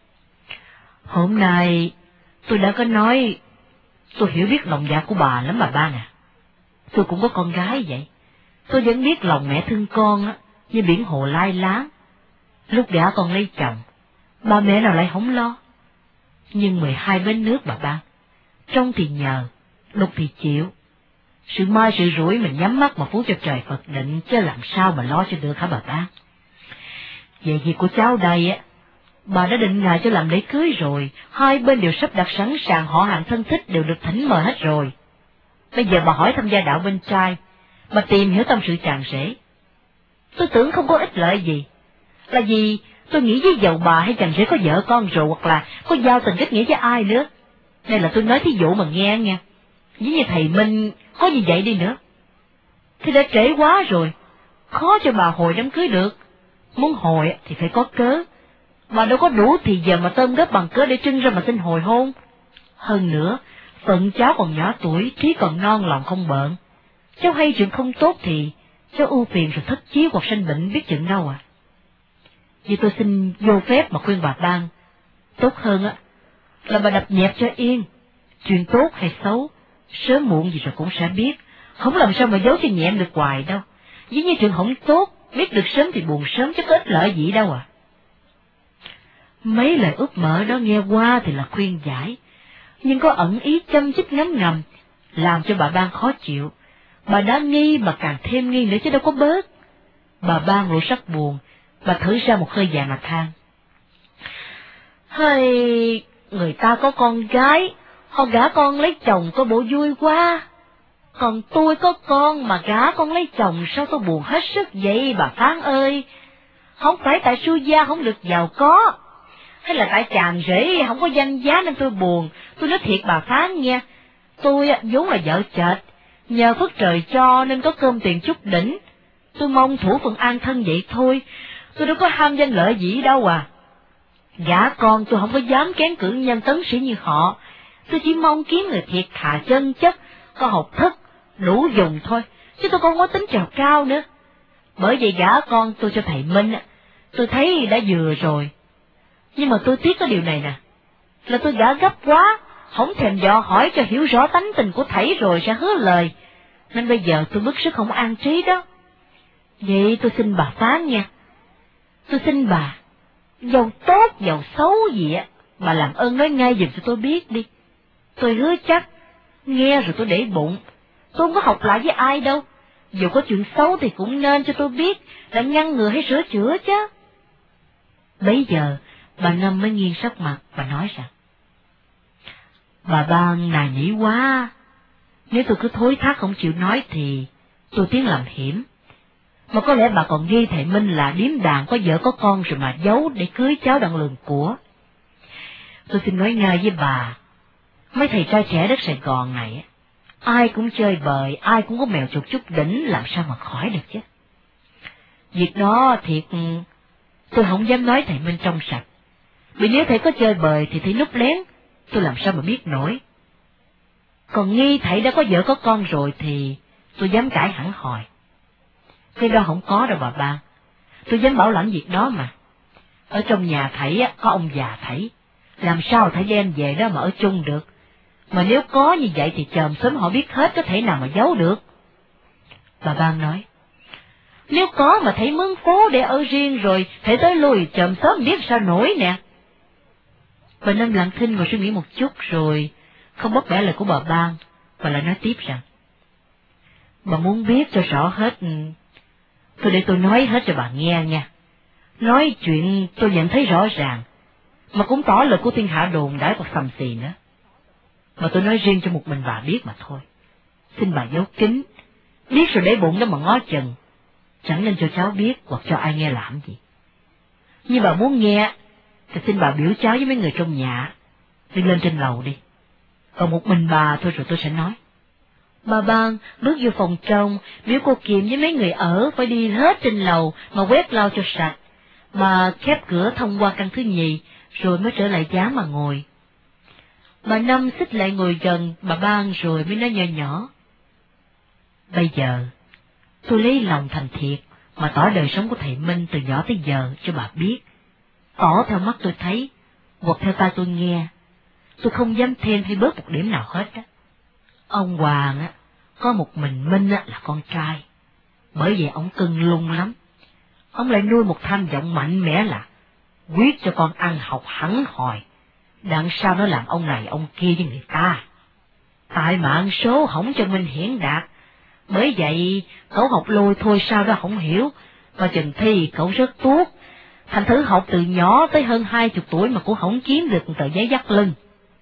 Hôm nay tôi đã có nói, tôi hiểu biết lòng dạ của bà lắm bà Ba nè. Tôi cũng có con gái vậy, tôi vẫn biết lòng mẹ thương con á, như biển hồ lai láng. Lúc gả con lấy chồng, ba mẹ nào lại không lo. Nhưng mười hai bến nước bà Ba, trong thì nhờ, lúc thì chịu. Sự mai sự rủi mình nhắm mắt mà phú cho trời Phật định, chứ làm sao mà lo cho được hả bà Ba. Về việc của cháu đây á, bà đã định ngày cho làm lễ cưới rồi, hai bên đều sắp đặt sẵn sàng, họ hàng thân thích đều được thỉnh mời hết rồi. Bây giờ bà hỏi thăm gia đạo bên trai, bà tìm hiểu tâm sự tràn rễ. Tôi tưởng không có ích lợi gì, là vì tôi nghĩ với dầu bà hay chàng rể có vợ con rồi, hoặc là có giao tình kết nghĩa với ai nữa. Đây là tôi nói thí dụ mà nghe nha. Giống như thầy Minh có như vậy đi nữa, thì đã trễ quá rồi, khó cho bà hồi đám cưới được. Muốn hồi thì phải có cớ, bà đâu có đủ thì giờ mà tôm gấp bằng cớ để trưng ra mà xin hồi hôn. Hơn nữa, phận cháu còn nhỏ tuổi, trí còn non lòng không bợn. Cháu hay chuyện không tốt thì cháu ưu phiền rồi thất chí hoặc sanh bệnh biết chừng đâu à. Vì tôi xin vô phép mà khuyên bà Ban, tốt hơn á là bà đập nhẹp cho yên. Chuyện tốt hay xấu, sớm muộn gì rồi cũng sẽ biết, không làm sao mà giấu cho nhẹm được hoài đâu. Giống như chuyện không tốt, biết được sớm thì buồn sớm chứ có ích lợi gì đâu à. Mấy lời úp mở đó nghe qua thì là khuyên giải, nhưng có ẩn ý châm chích ngấm ngầm, làm cho bà Ban khó chịu. Bà đã nghi mà càng thêm nghi nữa chứ đâu có bớt. Bà Ban lộ sắc buồn, bà thở ra một hơi dài mà than. Hay, người ta có con gái, Họ gả con lấy chồng có bộ vui quá. Còn tôi có con mà gả con lấy chồng sao tôi buồn hết sức vậy bà Phán ơi. Không phải tại Su Gia không được giàu có, hay là tại chàng rể không có danh giá nên tôi buồn. Tôi nói thiệt bà Phán nghe, tôi vốn là vợ chệt, nhờ phước trời cho nên có cơm tiền chút đỉnh. Tôi mong thủ phần an thân vậy thôi, tôi đâu có ham danh lợi gì đâu à. Gả con tôi không có dám kén cử nhân tấn sĩ như họ, tôi chỉ mong kiếm người thiệt thà chân chất, có học thức, đủ dùng thôi, chứ tôi không có tính trèo cao nữa. Bởi vậy gả con tôi cho thầy Minh, tôi thấy đã vừa rồi. Nhưng mà tôi tiếc có điều này nè, là tôi gả gấp quá, không thèm dò hỏi cho hiểu rõ tánh tình của thầy rồi sẽ hứa lời, nên bây giờ tôi bức sức không an trí đó. Vậy tôi xin bà Phán nha, tôi xin bà, giàu tốt giàu xấu gì á, bà làm ơn nói ngay giùm cho tôi biết đi. Tôi hứa chắc, nghe rồi tôi để bụng, tôi không có học lại với ai đâu. Dù có chuyện xấu thì cũng nên cho tôi biết, để ngăn ngừa hay sửa chữa chứ. Bấy giờ, bà Năm mới nghiêng sắc mặt và nói rằng, bà Ban nài nỉ quá, nếu tôi cứ thối thác không chịu nói thì tôi tiến làm hiểm. Mà có lẽ bà còn nghi thầy Minh là điếm đàn có vợ có con rồi mà giấu để cưới cháu đặng lường của. Tôi xin nói ngay với bà, mấy thầy trai trẻ đất Sài Gòn này, ai cũng chơi bời, ai cũng có mèo chuột chút đỉnh, làm sao mà khỏi được chứ. Việc đó thiệt tôi không dám nói thầy Minh trong sạch, vì nếu thầy có chơi bời thì thầy núp lén, tôi làm sao mà biết nổi. Còn nghi thầy đã có vợ có con rồi thì tôi dám cãi hẳn hòi. Cái đó không có đâu bà Ban, tôi dám bảo lãnh việc đó mà. Ở trong nhà thầy có ông già thầy, làm sao thầy đem về đó mà ở chung được. Mà nếu có như vậy thì chòm sớm họ biết hết, có thể nào mà giấu được. Bà Ban nói, nếu có mà thầy mướn phố để ở riêng rồi, thầy tới lui chòm sớm biết sao nổi nè. Bà Năm lặng thinh ngồi suy nghĩ một chút rồi không bóc bẻ lời của bà Ban, và lại nói tiếp rằng, bà muốn biết cho rõ hết, tôi để tôi nói hết cho bà nghe nha. Nói chuyện tôi nhận thấy rõ ràng, mà cũng tỏ lời của thiên hạ đồn đãi hoặc sầm xì nữa. Mà tôi nói riêng cho một mình bà biết mà thôi. Xin bà giấu kín, biết rồi để bụng đó mà ngó chừng, chẳng nên cho cháu biết hoặc cho ai nghe làm gì. Nhưng bà muốn nghe thì xin bà biểu cháu với mấy người trong nhà đi lên trên lầu đi. Còn một mình bà thôi rồi tôi sẽ nói. Bà Ban bước vô phòng trong, biểu cô Kiệm với mấy người ở phải đi hết trên lầu mà quét lau cho sạch. Bà khép cửa thông qua căn thứ nhì, rồi mới trở lại giá mà ngồi. Bà Năm xích lại ngồi gần bà Ban rồi mới nói nhỏ nhỏ, bây giờ tôi lấy lòng thành thiệt mà tỏ đời sống của thầy Minh từ nhỏ tới giờ cho bà biết. Tỏ theo mắt tôi thấy, hoặc theo tai tôi nghe, tôi không dám thêm hay bớt một điểm nào hết á. Ông Hoàng á, có một mình Minh á là con trai, bởi vậy ông cưng lung lắm. Ông lại nuôi một tham vọng mạnh mẽ là quyết cho con ăn học hẳn hòi, đằng sau nó làm ông này ông kia với người ta. Tại mạng số hỏng cho Minh hiển đạt, bởi vậy cậu học lôi thôi sao đó không hiểu, mà chừng thi cậu rất tốt, thành thử học từ nhỏ tới hơn hai chục tuổi mà cũng không kiếm được một tờ giấy dắt lưng.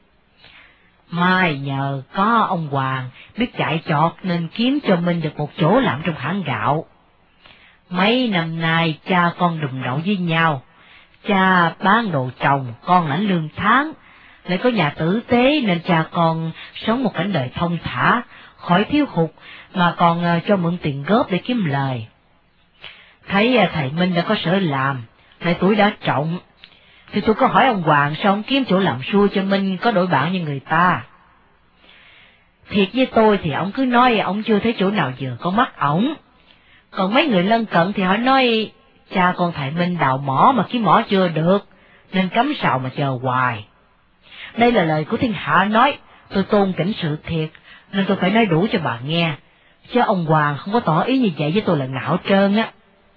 Mai nhờ có ông Hoàng biết chạy chọt nên kiếm cho Minh được một chỗ làm trong hãng gạo. Mấy năm nay cha con đùm đậu với nhau, cha bán đồ trồng, con lãnh lương tháng, lại có nhà tử tế nên cha con sống một cảnh đời thông thả, khỏi thiếu hụt mà còn cho mượn tiền góp để kiếm lời. Thấy thầy Minh đã có sở làm, lại tuổi đã trọng, thì tôi có hỏi ông Hoàng sao ông kiếm chỗ làm xuôi cho Minh có đổi bạn như người ta. Thiệt với tôi thì ông cứ nói ông chưa thấy chỗ nào vừa có mắt ổng. Còn mấy người lân cận thì họ nói cha con thầy Minh đào mỏ mà kiếm mỏ chưa được, nên cắm sào mà chờ hoài. Đây là lời của thiên hạ nói, tôi tôn kính sự thiệt, nên tôi phải nói đủ cho bà nghe, chứ ông Hoàng không có tỏ ý như vậy với tôi là ngạo trơn á.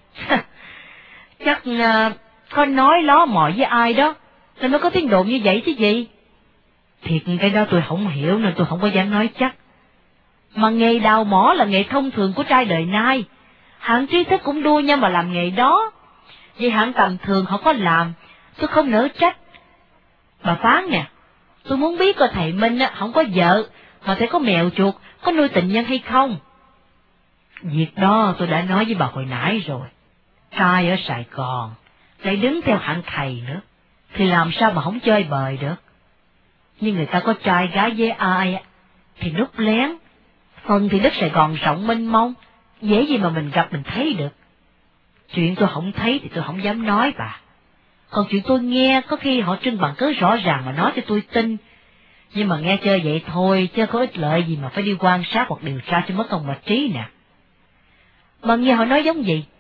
Chắc uh, có nói ló mò với ai đó, nên mới có tiếng đồn như vậy chứ gì. Thiệt cái đó tôi không hiểu nên tôi không có dám nói chắc. Mà nghề đào mỏ là nghề thông thường của trai đời nay, hạng trí thức cũng đua nhau mà làm nghề đó. Vì hạng tầm thường họ có làm, tôi không nỡ trách. Bà Phán nè, Tôi muốn biết coi thầy Minh á, không có vợ, mà thấy có mèo chuột, có nuôi tình nhân hay không? Việc đó tôi đã nói với bà hồi nãy rồi. Trai ở Sài Gòn, lại đứng theo hạng thầy nữa, thì làm sao mà không chơi bời được? Nhưng người ta có trai gái với ai thì núp lén, phần thì đất Sài Gòn rộng mênh mông, dễ gì mà mình gặp mình thấy được. Chuyện tôi không thấy thì tôi không dám nói bà. Còn chuyện tôi nghe có khi họ trưng bằng cớ rõ ràng mà nói cho tôi tin. Nhưng mà nghe chơi vậy thôi, chứ có ích lợi gì mà phải đi quan sát hoặc điều tra cho mất công mạch trí nè. Mà nghe họ nói giống gì?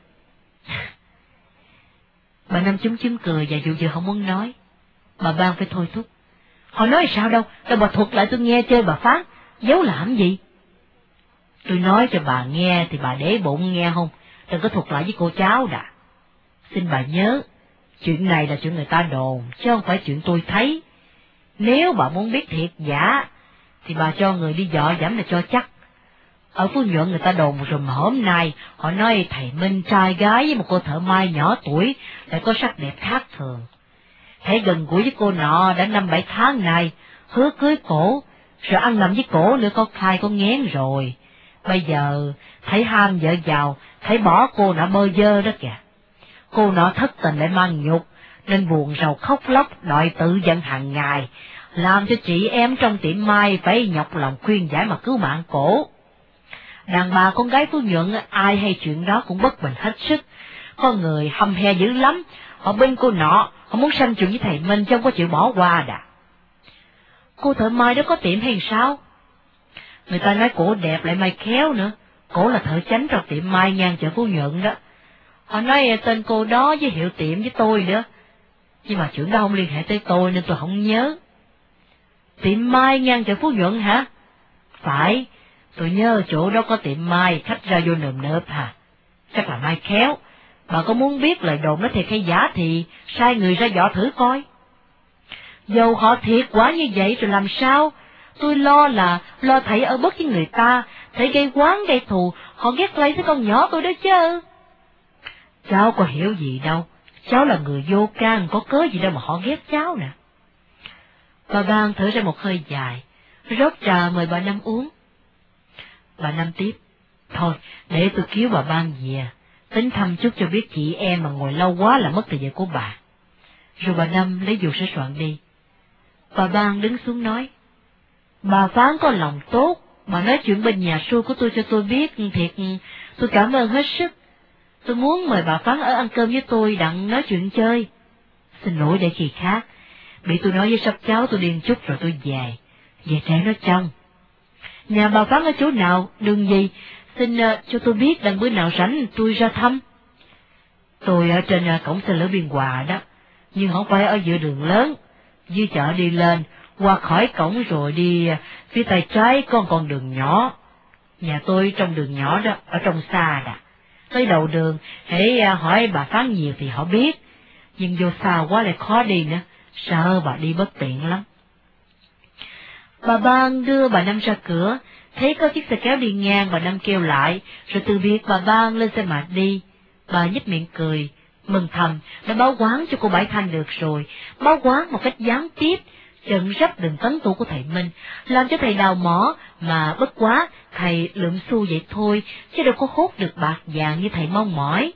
Bà Năm chúm chúm cười và dụ dự không muốn nói. Bà Ban phải thôi thúc. Họ nói sao đâu, đâu bà thuật lại tôi nghe chơi bà Phát, giấu làm gì? Tôi nói cho bà nghe thì bà để bụng nghe không, đừng có thuật lại với cô cháu đã. Xin bà nhớ, chuyện này là chuyện người ta đồn, chứ không phải chuyện tôi thấy. Nếu bà muốn biết thiệt giả, thì bà cho người đi dọ dẫm là cho chắc. Ở Phú Nhuận người ta đồn rùm hôm nay, họ nói thầy Minh trai gái với một cô thợ may nhỏ tuổi, lại có sắc đẹp khác thường. Hãy gần gũi với cô nọ đã năm bảy tháng này, hứa cưới cổ, rồi ăn nằm với cổ nữa có khai có ngén rồi. Bây giờ, thấy ham vợ giàu, thấy bỏ cô nọ bơ vơ đó kìa. Cô nọ thất tình lại mang nhục, nên buồn rầu khóc lóc đòi tự giận hàng ngày, làm cho chị em trong tiệm may phải nhọc lòng khuyên giải mà cứu mạng cổ. Đàn bà con gái Phú Nhuận ai hay chuyện đó cũng bất bình hết sức. Có người hăm he dữ lắm, họ bên cô nọ, họ muốn sanh chuyện với thầy Minh chứ không có chịu bỏ qua đà. Cô thợ may đó có tiệm hay sao? Người ta nói cổ đẹp lại may khéo nữa, cổ là thợ chánh trong tiệm may ngang chợ Phú Nhuận đó. Họ nói tên cô đó với hiệu tiệm với tôi nữa, nhưng mà chuyện đó không liên hệ tới tôi nên tôi không nhớ. Tiệm may ngang chợ Phú Nhuận hả? Phải, tôi nhớ chỗ đó có tiệm may, khách ra vô nườm nượp hả? Chắc là may khéo. Bà có muốn biết lời đồn nó thiệt hay giả thì sai người ra dò thử coi. Dầu họ thiệt quá như vậy rồi làm sao? Tôi lo là lo thầy ở bất với người ta, thầy gây quán gây thù, họ ghét lấy cái con nhỏ tôi đó chứ. Cháu có hiểu gì đâu, cháu là người vô can, có cớ gì đâu mà họ ghét cháu nè. Bà Ban thở ra một hơi dài, rót trà mời bà Năm uống. Bà Năm tiếp, thôi để tôi cứu bà Ban về, tính thăm chút cho biết chị em mà ngồi lâu quá là mất thời giờ của bà. Rồi bà Năm lấy dù sửa soạn đi. Bà Ban đứng xuống nói, bà Phán có lòng tốt, bà nói chuyện bên nhà xu của tôi cho tôi biết, thiệt tôi cảm ơn hết sức. Tôi muốn mời bà Phán ở ăn cơm với tôi đặng nói chuyện chơi. Xin lỗi để khi khác, bị tôi nói với sắp cháu tôi điên chút rồi tôi về, về trẻ nó trong. Nhà bà Phán ở chỗ nào, đường gì, xin uh, cho tôi biết đặng bữa nào rảnh tôi ra thăm. Tôi ở trên uh, cổng xe lửa Biên Hòa đó, nhưng không phải ở giữa đường lớn, dưới chợ đi lên, qua khỏi cổng rồi đi uh, phía tay trái có con đường nhỏ. Nhà tôi trong đường nhỏ đó, ở trong xa đã. Tới đầu đường, hãy uh, hỏi bà Phán nhiều thì họ biết, nhưng vô xa quá lại khó đi nữa, sợ bà đi bất tiện lắm. Bà Ban đưa bà Năm ra cửa, thấy có chiếc xe kéo đi ngang, bà Năm kêu lại, rồi từ biệt bà Ban lên xe mạt đi. Bà nhếch miệng cười, mừng thầm, đã báo quán cho cô Bảy Thanh được rồi, báo quán một cách gián tiếp, trận rắp đường tấn tu của thầy Minh, làm cho thầy đào mỏ, mà bất quá, thầy lượm xu vậy thôi, chứ đâu có hốt được bạc vàng như thầy mong mỏi.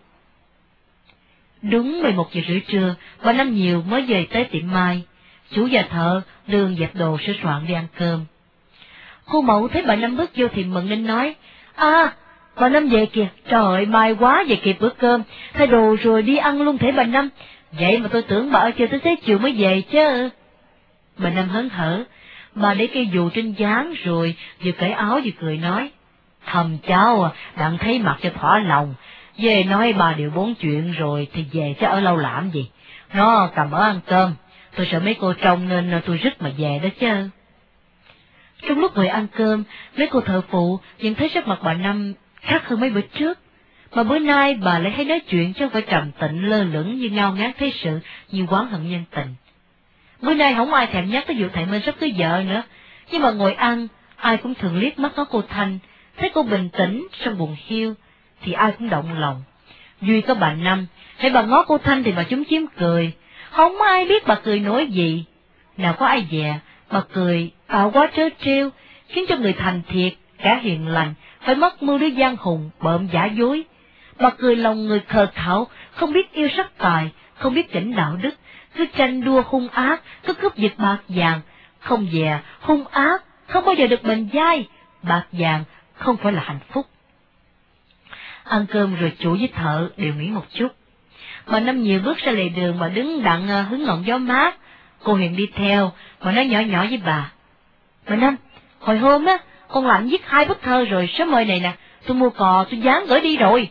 Đúng mười một giờ rưỡi trưa, bà Năm nhiều mới về tới tiệm may. Chủ nhà thợ đường dẹp đồ sửa soạn đi ăn cơm. Cô Mậu thấy bà Năm bước vô thì mừng nên nói, à, bà Năm về kìa, trời ơi, may quá về kịp bữa cơm, thay đồ rồi đi ăn luôn thể bà Năm, vậy mà tôi tưởng bà ở chơi tới xế chiều mới về chứ. Bà Năm hớn hở, bà để cây dù trên gián rồi vừa cởi áo vừa cười nói, thầm cháu à, đặng thấy mặt cho thỏa lòng, về nói ba điều bốn chuyện rồi thì về chứ ở lâu làm gì, nó cầm ở ăn cơm. Tôi sợ mấy cô trông nên tôi rứt mà về đó chứ. Trong lúc ngồi ăn cơm, mấy cô thợ phụ nhận thấy sắc mặt bà Năm khác hơn mấy bữa trước. Mà bữa nay bà lại thấy nói chuyện chứ không phải trầm tịnh lơ lửng như ngao ngán thế sự, như oán hận nhân tình. Bữa nay không ai thèm nhắc tới vụ thầy Minh sắp cưới vợ nữa, nhưng mà ngồi ăn, ai cũng thường liếc mắt ngó cô Thanh, thấy cô bình tĩnh, xong buồn hiu, thì ai cũng động lòng. Duy có bà Năm, hãy bà ngó cô Thanh thì bà chúm chím cười. Không ai biết bà cười nói gì. Nào có ai dè, Bà cười tạo quá trớ trêu, khiến cho người thành thiệt, cả hiền lành, phải mất mưu đứa gian hùng, bợm giả dối. Bà cười lòng người khờ khạo, không biết yêu sắc tài, không biết chỉnh đạo đức, cứ tranh đua hung ác, cứ cướp giật bạc vàng, không dè, hung ác, không bao giờ được bền dai, bạc vàng không phải là hạnh phúc. Ăn cơm rồi chủ với thợ đều nghỉ một chút. Bà Năm Nhiều bước ra lề đường và đứng đặng hứng ngọn gió mát. Cô Huyền đi theo, mà nói nhỏ nhỏ với bà. Bà Năm, hồi hôm á, con Lạnh viết hai bức thơ rồi, sớm mời này nè, tôi mua cò, tôi dán gửi đi rồi.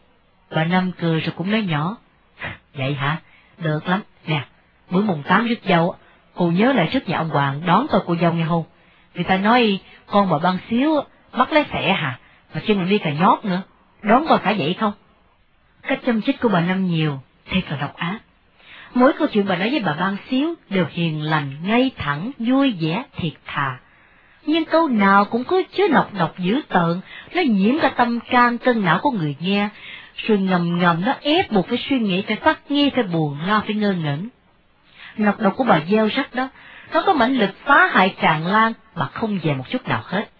Bà Năm cười rồi cũng nói nhỏ. Vậy hả? Được lắm. Nè, bữa mùng tám rước dâu, cô nhớ lại trước nhà ông Hoàng đón tôi cô dâu nghe không? Người ta nói con bà Ban xíu, mắt lấy xẻ hả? Mà chân đi cà nhót nữa. Đón coi phải vậy không? Cách chăm chích của bà Năm Nhiều thiệt là độc ác. Mỗi câu chuyện bà nói với bà Ban xíu đều hiền lành, ngay thẳng, vui vẻ, thiệt thà. Nhưng câu nào cũng có chứa nọc độc dữ tợn, nó nhiễm cả tâm can cân não của người nghe, rồi ngầm ngầm nó ép buộc phải suy nghĩ, phải phát nghi, phải buồn lo, phải ngơ ngẩn. Nọc độc của bà gieo rắc đó, nó có mãnh lực phá hại tràn lan, bà không về một chút nào hết.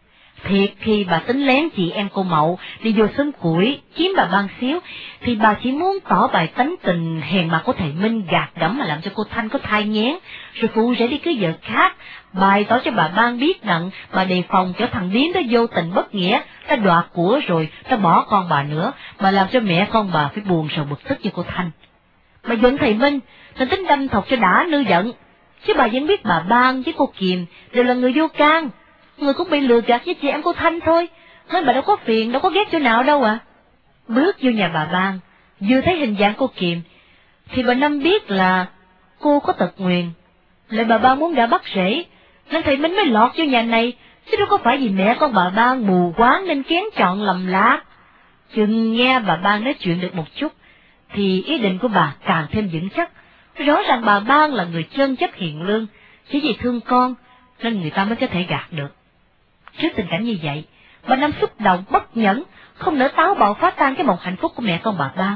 Thiệt khi bà tính lén chị em cô Mậu đi vô xóm củi chiếm bà Ban xíu, thì bà chỉ muốn tỏ bài tánh tình hèn mặt của thầy Minh gạt gẫm mà làm cho cô Thanh có thai nghén, rồi phụ rể đi cưới vợ khác, bày tỏ cho bà Ban biết rằng bà đề phòng cho thằng Điếm đó vô tình bất nghĩa, ta đoạt của rồi ta bỏ con bà nữa, mà làm cho mẹ con bà phải buồn sầu bực tức cho cô Thanh. Bà giận thầy Minh, nên tính đâm thọc cho đã nư giận, chứ bà vẫn biết bà Ban với cô Kiềm đều là người vô can. Người cũng bị lừa gạt với chị em cô Thanh thôi, nên bà đâu có phiền, đâu có ghét chỗ nào đâu à. Bước vô nhà bà Ban, vừa thấy hình dạng cô Kiềm, thì bà Năm biết là cô có tật nguyền. Lại bà Ban muốn gả bắt rể, nên thầy Minh mới lọt vô nhà này, chứ đâu có phải vì mẹ con bà Ban mù quáng nên kén chọn lầm lạc. Chừng nghe bà Ban nói chuyện được một chút, thì ý định của bà càng thêm vững chắc. Rõ ràng bà Ban là người chân chất hiền lương, chỉ vì thương con, nên người ta mới có thể gạt được. Trước tình cảnh như vậy, bà Năm xúc động, bất nhẫn, không nỡ táo bạo phá tan cái mộng hạnh phúc của mẹ con bà Ban.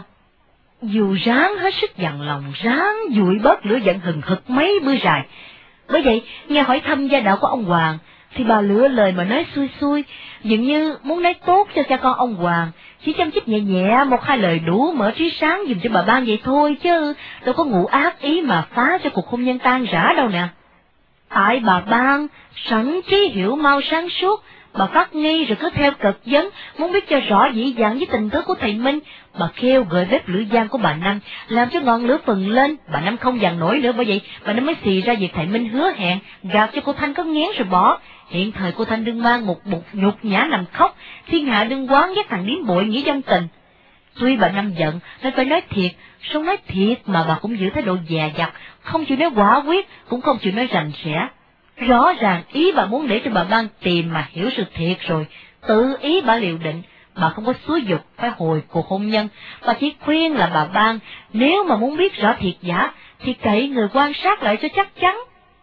Dù ráng hết sức dằn lòng, ráng dụi bớt lửa giận hừng hực mấy bữa dài. Bởi vậy, nghe hỏi thăm gia đạo của ông Hoàng, thì bà lựa lời mà nói xuôi xuôi, dường như muốn nói tốt cho cha con ông Hoàng, chỉ chăm chút nhẹ nhẹ một hai lời đủ mở trí sáng dùm cho bà Ban vậy thôi, chứ đâu có ngụ ác ý mà phá cho cuộc hôn nhân tan rã đâu nè. Tại bà Ban sẵn trí hiểu mau sáng suốt, bà phát nghi rồi cứ theo cực vấn, muốn biết cho rõ dĩ dàng với tình tứ của thầy Minh. Bà kêu gợi bếp lửa giang của bà Năm, làm cho ngọn lửa phừng lên, bà Năm không dằn nổi nữa, bởi vậy bà Năm mới xì ra việc thầy Minh hứa hẹn, gạt cho cô Thanh có nghén rồi bỏ. Hiện thời cô Thanh đương mang một bụng nhục nhã nằm khóc, thiên hạ đương quán ghét thằng điếm bội nghĩ dâm tình. Tuy bà Năm giận nên phải nói thiệt, sống nói thiệt mà bà cũng giữ thái độ dè dặt, không chịu nói quả quyết, cũng không chịu nói rành rẽ. Rõ ràng ý bà muốn để cho bà Ban tìm mà hiểu sự thiệt rồi, tự ý bà liều định, bà không có xúi giục phải hồi cuộc hôn nhân, bà chỉ khuyên là bà Ban nếu mà muốn biết rõ thiệt giả thì cậy người quan sát lại cho chắc chắn.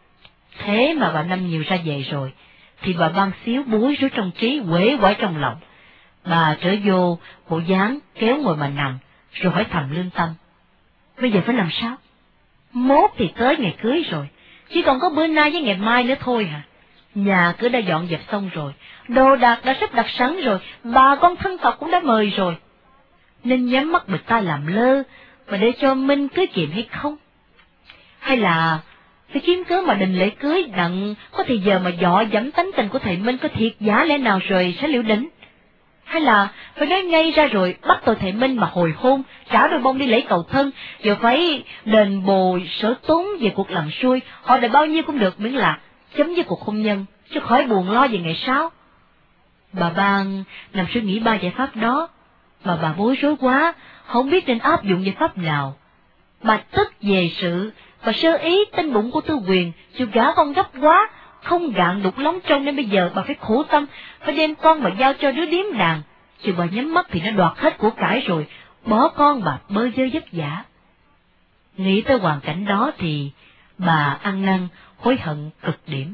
Thế mà bà Năm Nhiều ra về rồi, thì bà Ban xíu bối rối trong trí, uể oải trong lòng. Bà trở vô bộ dáng kéo ngồi mà nằm, rồi hỏi thầm lương tâm. Bây giờ phải làm sao? Mốt thì tới ngày cưới rồi, chỉ còn có bữa nay với ngày mai nữa thôi hả? Nhà cửa đã dọn dẹp xong rồi, đồ đạc đã sắp đặt sẵn rồi, bà con thân tộc cũng đã mời rồi. Nên nhắm mắt bịt tai làm lơ, mà để cho Minh cưới Kiềm hay không? Hay là phải kiếm cớ mà đình lễ cưới đặng có thì giờ mà dọ dẫm tánh tình của thầy Minh có thiệt giả lẽ nào rồi sẽ liệu định? Hay là phải nói ngay ra rồi bắt tội thầy Minh mà hồi hôn, trả đôi bông đi lễ cầu thân, rồi phải đền bồi sở tốn về cuộc làm xuôi, họ đòi bao nhiêu cũng được miễn là chấm dứt cuộc hôn nhân, chứ khỏi buồn lo về ngày sau. Bà Ban nằm suy nghĩ ba giải pháp đó, mà bà bối rối quá, không biết nên áp dụng giải pháp nào. Bà tức về sự, và sơ ý tin bụng của Tư Quyền, chịu gả con gấp quá, không gạn đục lóng trong, nên bây giờ bà phải khổ tâm, phải đem con mà giao cho đứa điếm đàn. Chứ bà nhắm mắt thì nó đoạt hết của cải rồi, bỏ con bà bơ vơ vất vả. Nghĩ tới hoàn cảnh đó thì bà ăn năn, hối hận cực điểm.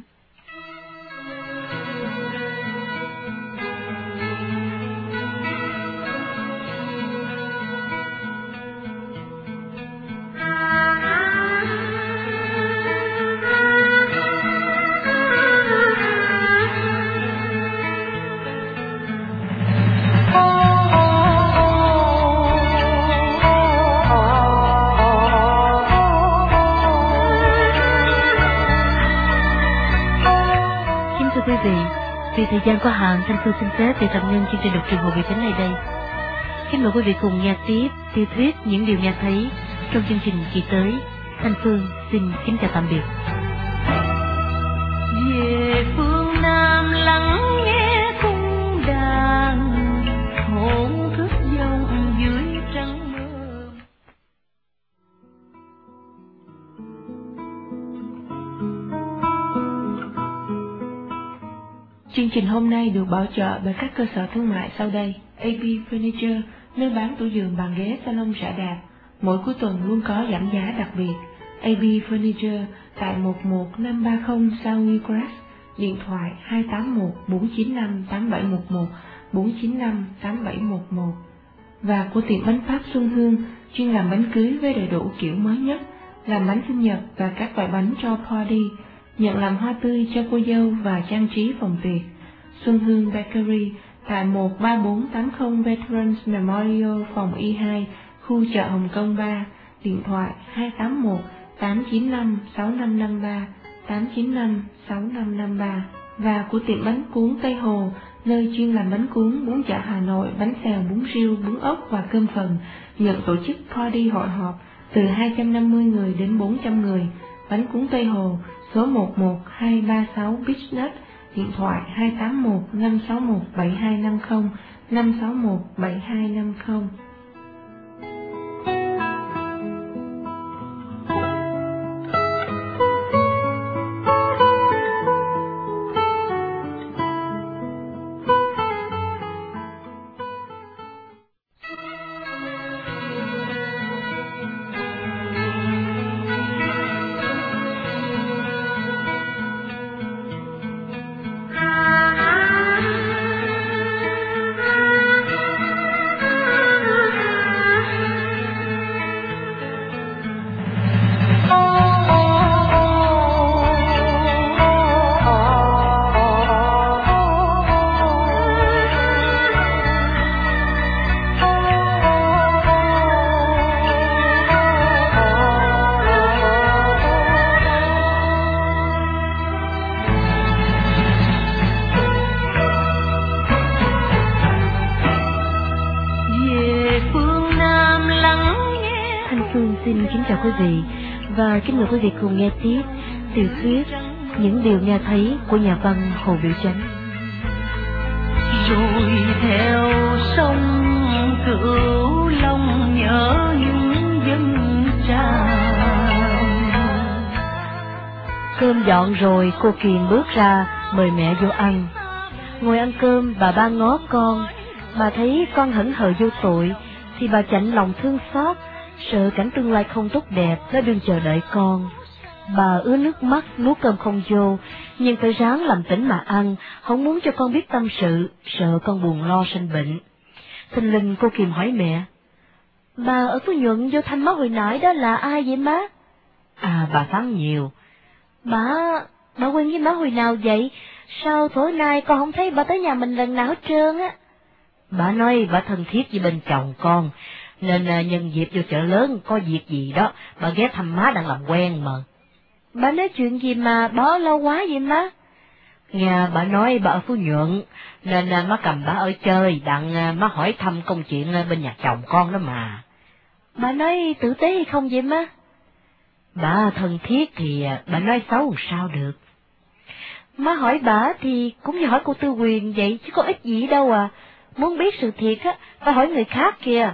Vì thời gian có hạn, Thanh Phương xin phép để tạm ngưng chương trình đọc truyện Hồ Biểu Chánh này đây. Kính mời quý vị cùng nghe tiếp tiểu thuyết Những Điều Nghe Thấy trong chương trình kỳ tới. Thanh Phương xin kính chào tạm biệt. Về phương Nam lắng nghe cung đàn, hồn thức dòng dưới trăng mơ. Chương trình hôm nay được bảo trợ bởi các cơ sở thương mại sau đây: a bê Furniture, nơi bán tủ giường, bàn ghế, salon rã đạp. Mỗi cuối tuần luôn có giảm giá đặc biệt. a bê Furniture tại một một năm ba không South Newcrest, điện thoại hai tám một bốn chín năm tám bảy một một, bốn chín năm tám bảy một một. Và của tiệm bánh Pháp Xuân Hương, chuyên làm bánh cưới với đầy đủ kiểu mới nhất, làm bánh sinh nhật và các loại bánh cho party, nhận làm hoa tươi cho cô dâu và trang trí phòng tiệc. Xuân Hương Bakery tại một ba bốn tám không Veterans Memorial, phòng Y hai, khu chợ Hồng Kông ba, điện thoại hai tám một tám chín năm sáu năm năm ba, tám chín năm sáu năm năm ba. Và của tiệm bánh cuốn Tây Hồ, nơi chuyên làm bánh cuốn, bún chả Hà Nội, bánh xèo, bún riêu, bún ốc và cơm phần, nhận tổ chức party hội họp từ hai trăm năm mươi người đến bốn trăm người. Bánh cuốn Tây Hồ, số một một hai ba sáu Beechnut, điện thoại hai tám một năm sáu một bảy hai năm không, năm sáu một bảy hai năm không. Xin kính chào quý vị và kính mời quý vị cùng nghe tiếp tiểu thuyết Những Điều Nghe Thấy của nhà văn Hồ Biểu Chánh. Rồi theo sông Cửu Long nhớ những dân tràn. Cơm dọn rồi, cô Kiền bước ra mời mẹ vô ăn. Ngồi ăn cơm, bà ba ngó con. Bà thấy con hững hờ vô tội thì bà chạnh lòng thương xót, sợ cảnh tương lai không tốt đẹp nó đương chờ đợi con. Bà ứa nước mắt nuốt cơm không vô, nhưng phải ráng làm tỉnh mà ăn, không muốn cho con biết tâm sự, sợ con buồn lo sinh bệnh. Thình lình cô Kiềm hỏi mẹ: "Bà ở Phú Nhuận vô thăm má hồi nãy đó là ai vậy má?" "À, bà Thắng Nhiều." Bà, bà quen với má hồi nào vậy? Sao tối nay con không thấy bà tới nhà mình lần nào hết trơn á?" "Bà nói bà thân thiết với bên chồng con, nên nhân dịp vô chợ lớn có việc gì đó, bà ghé thăm má đang làm quen mà." "Bà nói chuyện gì mà bỏ lâu quá vậy má?" "Nghe bà nói bà ở Phú Nhuận, nên má cầm bà ở chơi, đặng má hỏi thăm công chuyện bên nhà chồng con đó mà." "Bà nói tử tế hay không vậy má?" "Bà thân thiết thì bà nói xấu sao được." "Má hỏi bà thì cũng như hỏi cô Tư Quyền vậy chứ có ích gì đâu à. Muốn biết sự thiệt á, phải hỏi người khác kìa."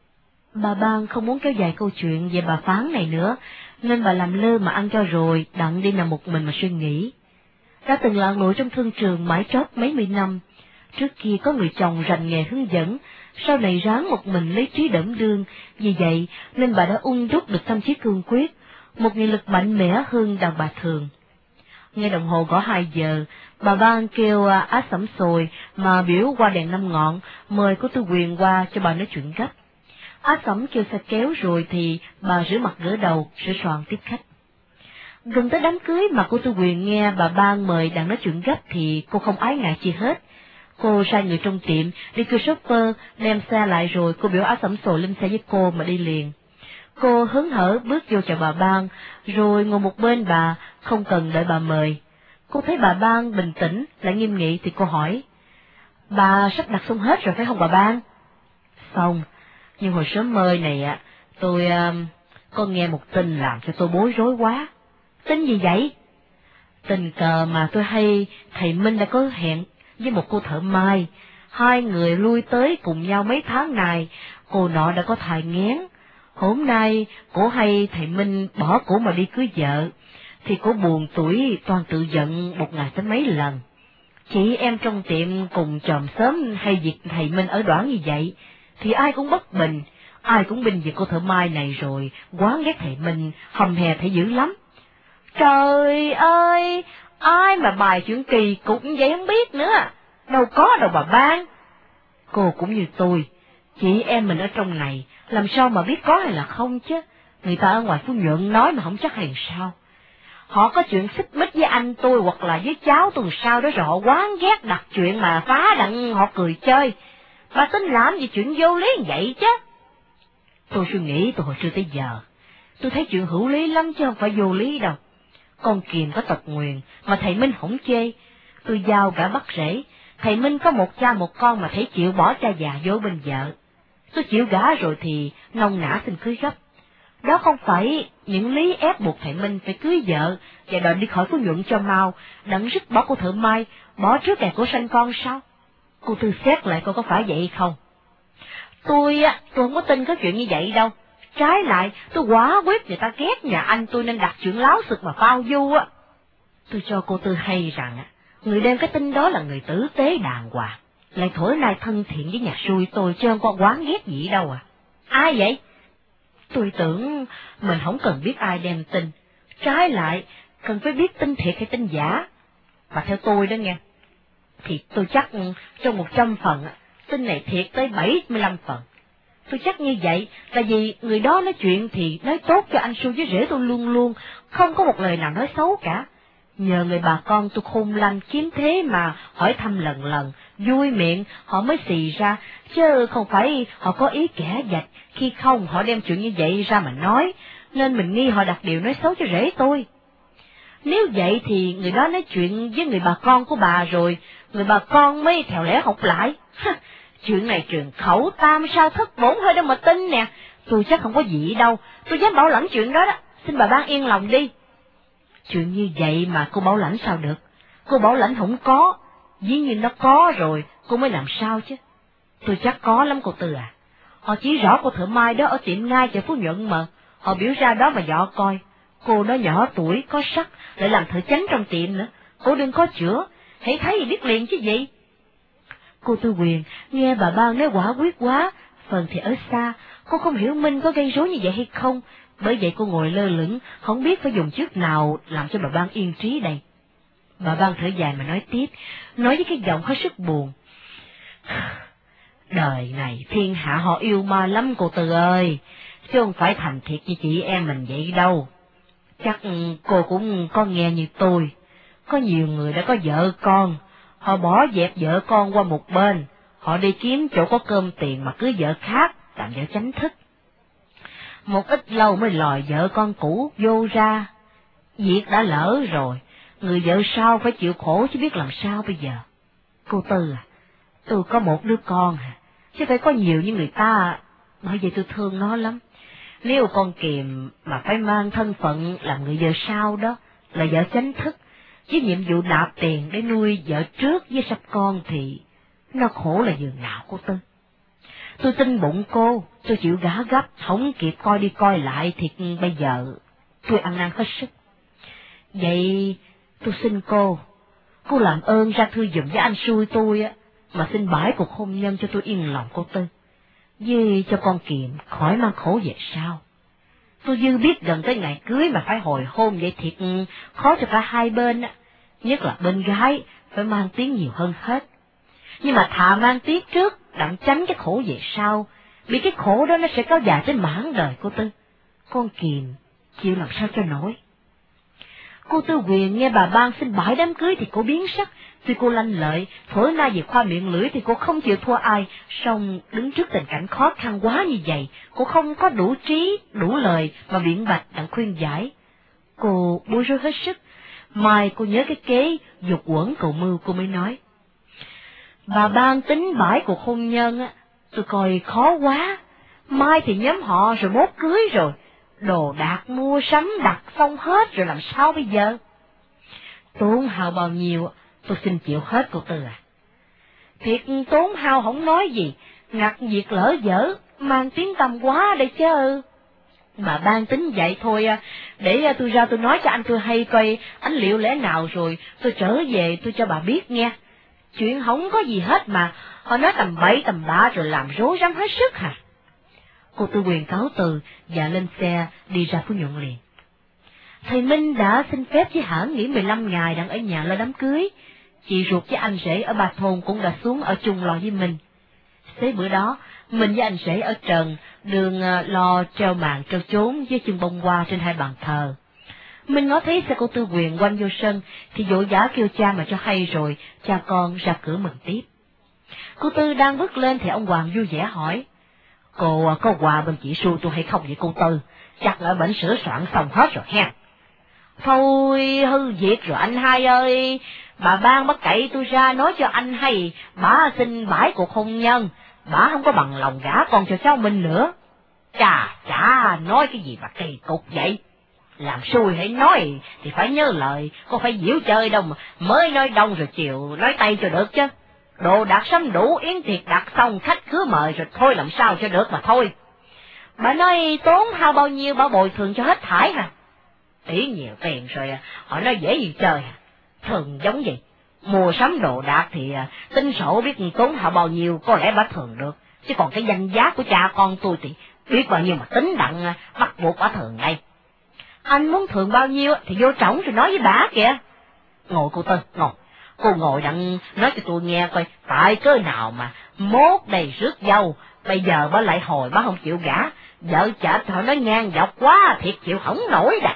Bà Ban không muốn kéo dài câu chuyện về bà Phán này nữa, nên bà làm lơ mà ăn cho rồi, đặng đi nằm một mình mà suy nghĩ. Đã từng là nội trong thương trường mãi trót mấy mươi năm, trước kia có người chồng rành nghề hướng dẫn, sau này ráng một mình lấy trí đẫm đương, vì vậy nên bà đã ung đúc được tâm trí cương quyết, một nghị lực mạnh mẽ hơn đàn bà thường. Nghe đồng hồ gõ hai giờ, bà Ban kêu Á Sẩm Sồi mà biểu qua đèn năm ngọn, mời cô Tư Quyền qua cho bà nói chuyện gấp. Á Sẩm kêu xe kéo rồi thì bà rửa mặt rửa đầu, sửa soạn tiếp khách. Gần tới đám cưới mà cô Tư Quyền nghe bà Ban mời đang nói chuyện gấp thì cô không ái ngại chi hết. Cô sai người trong tiệm đi kêu shopper đem xe lại rồi cô biểu Á Sẩm Sồi lên xe với cô mà đi liền. Cô hớn hở bước vô chào bà Ban, rồi ngồi một bên bà, không cần đợi bà mời. Cô thấy bà Ban bình tĩnh, lại nghiêm nghị thì cô hỏi, bà sắp đặt xong hết rồi phải không bà Ban? Xong, nhưng hồi sớm mơ này ạ, tôi uh, có nghe một tin làm cho tôi bối rối quá. Tin gì vậy? Tình cờ mà tôi hay thầy Minh đã có hẹn với một cô thợ mai, hai người lui tới cùng nhau mấy tháng này, cô nọ đã có thai nghén. Hôm nay cổ hay thầy Minh bỏ cổ mà đi cưới vợ, thì cổ buồn tuổi toàn tự giận một ngày tới mấy lần. Chị em trong tiệm cùng chòm xóm hay việc thầy Minh ở Đoản như vậy, thì ai cũng bất bình, ai cũng binh về cô thợ mai này rồi, quán ghét thầy Minh, hầm hè thấy dữ lắm. Trời ơi, ai mà bài chuyện kỳ cục vậy không biết nữa, đâu có đâu bà Ban. Cô cũng như tôi, chị em mình ở trong này, làm sao mà biết có hay là không chứ, người ta ở ngoài Phú Nhuận nói mà không chắc hay sao. Họ có chuyện xích mích với anh tôi hoặc là với cháu tuần sau đó rồi họ quán ghét đặt chuyện mà phá đặng họ cười chơi. Bà tính làm gì chuyện vô lý vậy chứ? Tôi suy nghĩ từ hồi xưa tới giờ, tôi thấy chuyện hữu lý lắm chứ không phải vô lý đâu. Con Kiềm có tật nguyền mà thầy Minh không chê, tôi giao cả bắt rễ. Thầy Minh có một cha một con mà thấy chịu bỏ cha già vô bên vợ. Tôi chịu gả rồi thì nông nã xin cưới gấp. Đó không phải những lý ép buộc thầy Minh phải cưới vợ và đòi đi khỏi Phú Nhuận cho mau, đặng dứt bỏ cô thợ mai, bỏ trước kẻ của sanh con sao? Cô tư xét lại coi có phải vậy không? Tôi á, tôi không có tin có chuyện như vậy đâu. Trái lại, tôi quả quyết người ta ghét nhà anh tôi nên đặt chuyện láo xực mà phao du á. Tôi cho cô Tư hay rằng á, người đem cái tin đó là người tử tế đàng hoàng, lại thổi nay thân thiện với nhà xui tôi chứ không có quán ghét gì đâu à. Ai vậy? Tôi tưởng mình không cần biết ai đem tin, trái lại cần phải biết tin thiệt hay tin giả. Và theo tôi đó nghe, thì tôi chắc trong một trăm phần tin này thiệt tới bảy mươi lăm phần. Tôi chắc như vậy là vì người đó nói chuyện thì nói tốt cho anh Su với rể tôi luôn luôn, không có một lời nào nói xấu cả. Nhờ người bà con tôi khôn lanh kiếm thế mà hỏi thăm lần lần, vui miệng họ mới xì ra, chứ không phải họ có ý kẻ dạch, khi không họ đem chuyện như vậy ra mà nói, nên mình nghi họ đặt điều nói xấu cho rể tôi. Nếu vậy thì người đó nói chuyện với người bà con của bà rồi, người bà con mới theo lẽ học lại. Chuyện này truyền khẩu tam sao thất bổn hơi đâu mà tin nè, tôi chắc không có gì đâu, tôi dám bảo lãnh chuyện đó đó, xin bà Ban yên lòng đi. Chuyện như vậy mà cô bảo lãnh sao được, cô bảo lãnh không có, dĩ nhiên nó có rồi, cô mới làm sao chứ. Tôi chắc có lắm cô Tư à, họ chỉ rõ cô thợ mai đó ở tiệm ngay chợ Phú Nhuận mà, họ biểu ra đó mà dọ coi, cô đó nhỏ tuổi, có sắc, lại làm thợ chánh trong tiệm nữa, cô đừng có chữa, hãy thấy thì biết liền chứ gì. Cô Tư Quyền nghe bà Ban nói quả quyết quá, phần thì ở xa, cô không hiểu Minh có gây rối như vậy hay không, bởi vậy cô ngồi lơ lửng, không biết phải dùng chiếc nào làm cho bà Ban yên trí đây. Bà Ban thở dài mà nói tiếp, nói với cái giọng hết sức buồn. Đời này thiên hạ họ yêu ma lắm cô Tư ơi, chứ không phải thành thiệt như chị em mình vậy đâu. Chắc cô cũng có nghe như tôi, có nhiều người đã có vợ con, họ bỏ dẹp vợ con qua một bên, họ đi kiếm chỗ có cơm tiền mà cưới vợ khác, làm vợ chánh thức. Một ít lâu mới lòi vợ con cũ vô ra, việc đã lỡ rồi, người vợ sau phải chịu khổ chứ biết làm sao bây giờ. Cô Tư à, tôi có một đứa con à, chứ phải có nhiều như người ta, bởi vậy tôi thương nó lắm. Nếu con Kiềm mà phải mang thân phận làm người vợ sau đó, là vợ chánh thức, với nhiệm vụ nạp tiền để nuôi vợ trước với sắp con thì nó khổ là giường nào cô Tư. Tôi tin bụng cô, tôi chịu gả gấp, không kịp coi đi coi lại thì bây giờ tôi ăn năn hết sức. Vậy tôi xin cô, cô làm ơn ra thư giùm với anh xui tôi á, mà xin bãi cuộc hôn nhân cho tôi yên lòng cô Tư, với cho con Kiềm khỏi mang khổ về sau. Tôi dư biết gần tới ngày cưới mà phải hồi hôn vậy thiệt khó cho cả hai bên á, nhất là bên gái phải mang tiếng nhiều hơn hết. Nhưng mà thà mang tiếc trước, đặng tránh cái khổ về sau, vì cái khổ đó nó sẽ kéo dài tới mãn đời cô Tư. Con Kiềm chịu làm sao cho nổi. Cô Tư Quyền nghe bà Ban xin bãi đám cưới thì cô biến sắc, tuy cô lanh lợi, thổi nay về khoa miệng lưỡi thì cô không chịu thua ai, song đứng trước tình cảnh khó khăn quá như vậy, cô không có đủ trí, đủ lời mà biện bạch đặng khuyên giải. Cô bối rối hết sức, Mai cô nhớ cái kế dục quẩn cầu mưu, cô mới nói. Bà ban tính bãi cuộc hôn nhân á, tôi coi khó quá. Mai thì nhóm họ rồi mốt cưới rồi, đồ đạc mua sắm đặt xong hết rồi làm sao bây giờ? Tốn hao bao nhiêu, tôi xin chịu hết cô Tư à. Thiệt tốn hao không nói gì, ngặt việc lỡ dở, mang tiếng tăm quá đây chứ. Bà ban tính vậy thôi, để tôi ra tôi nói cho anh tôi hay coi anh liệu lẽ nào rồi tôi trở về tôi cho bà biết nghe. Chuyện không có gì hết mà, họ nói tầm bậy tầm bạ rồi làm rối rắm hết sức hả? Cô Tư Quyền cáo từ và lên xe đi ra Phú Nhuận liền. Thầy Minh đã xin phép với hãng nghỉ mười lăm ngày đang ở nhà lo đám cưới. Chị ruột với anh rể ở Ba Thôn cũng đã xuống ở chung lo với mình. Thế bữa đó, mình với anh rể ở trần, đường lo treo màn treo chốn với chân bông hoa trên hai bàn thờ. Mình ngó thấy xe cô Tư Quyền quanh vô sân, thì vội vã kêu cha mà cho hay rồi, cha con ra cửa mừng tiếp. Cô Tư đang bước lên thì ông Hoàng vui vẻ hỏi, cô có quà bên chị Su tôi hay không vậy cô Tư? Chắc là bệnh sửa soạn xong hết rồi ha. Thôi hư việc rồi anh hai ơi, bà ban bắt cậy tôi ra nói cho anh hay, bà xin bãi cuộc hôn nhân, bà không có bằng lòng gả con cho cháu Minh nữa. Chà chà, nói cái gì mà kỳ cục vậy? Làm xui hãy nói thì phải nhớ lời, có phải giễu chơi đâu mà mới nói đông rồi chiều nói tây cho được chứ. Đồ đặt sắm đủ, yến tiệc đặt xong, khách cứ mời rồi thôi làm sao cho được mà thôi. Bà nói tốn hao bao nhiêu bà bồi thường cho hết thải hả? Ý nhiều tiền rồi họ nói dễ gì chơi hả? Thường giống gì? Mua sắm đồ đạc thì tính sổ biết tốn hao bao nhiêu có lẽ bà thường được. Chứ còn cái danh giá của cha con tôi thì biết bao nhiêu mà tính đặng bắt buộc bà thường ngay. Anh muốn thường bao nhiêu thì vô trỏng rồi nói với bà kìa. Ngồi cô Tư, ngồi. Cô ngồi đặng nói cho tôi nghe coi tại cớ nào mà mốt đầy rước dâu, bây giờ bà lại hồi bà không chịu gả, vợ chả họ nói ngang dọc quá, thiệt chịu không nổi đà.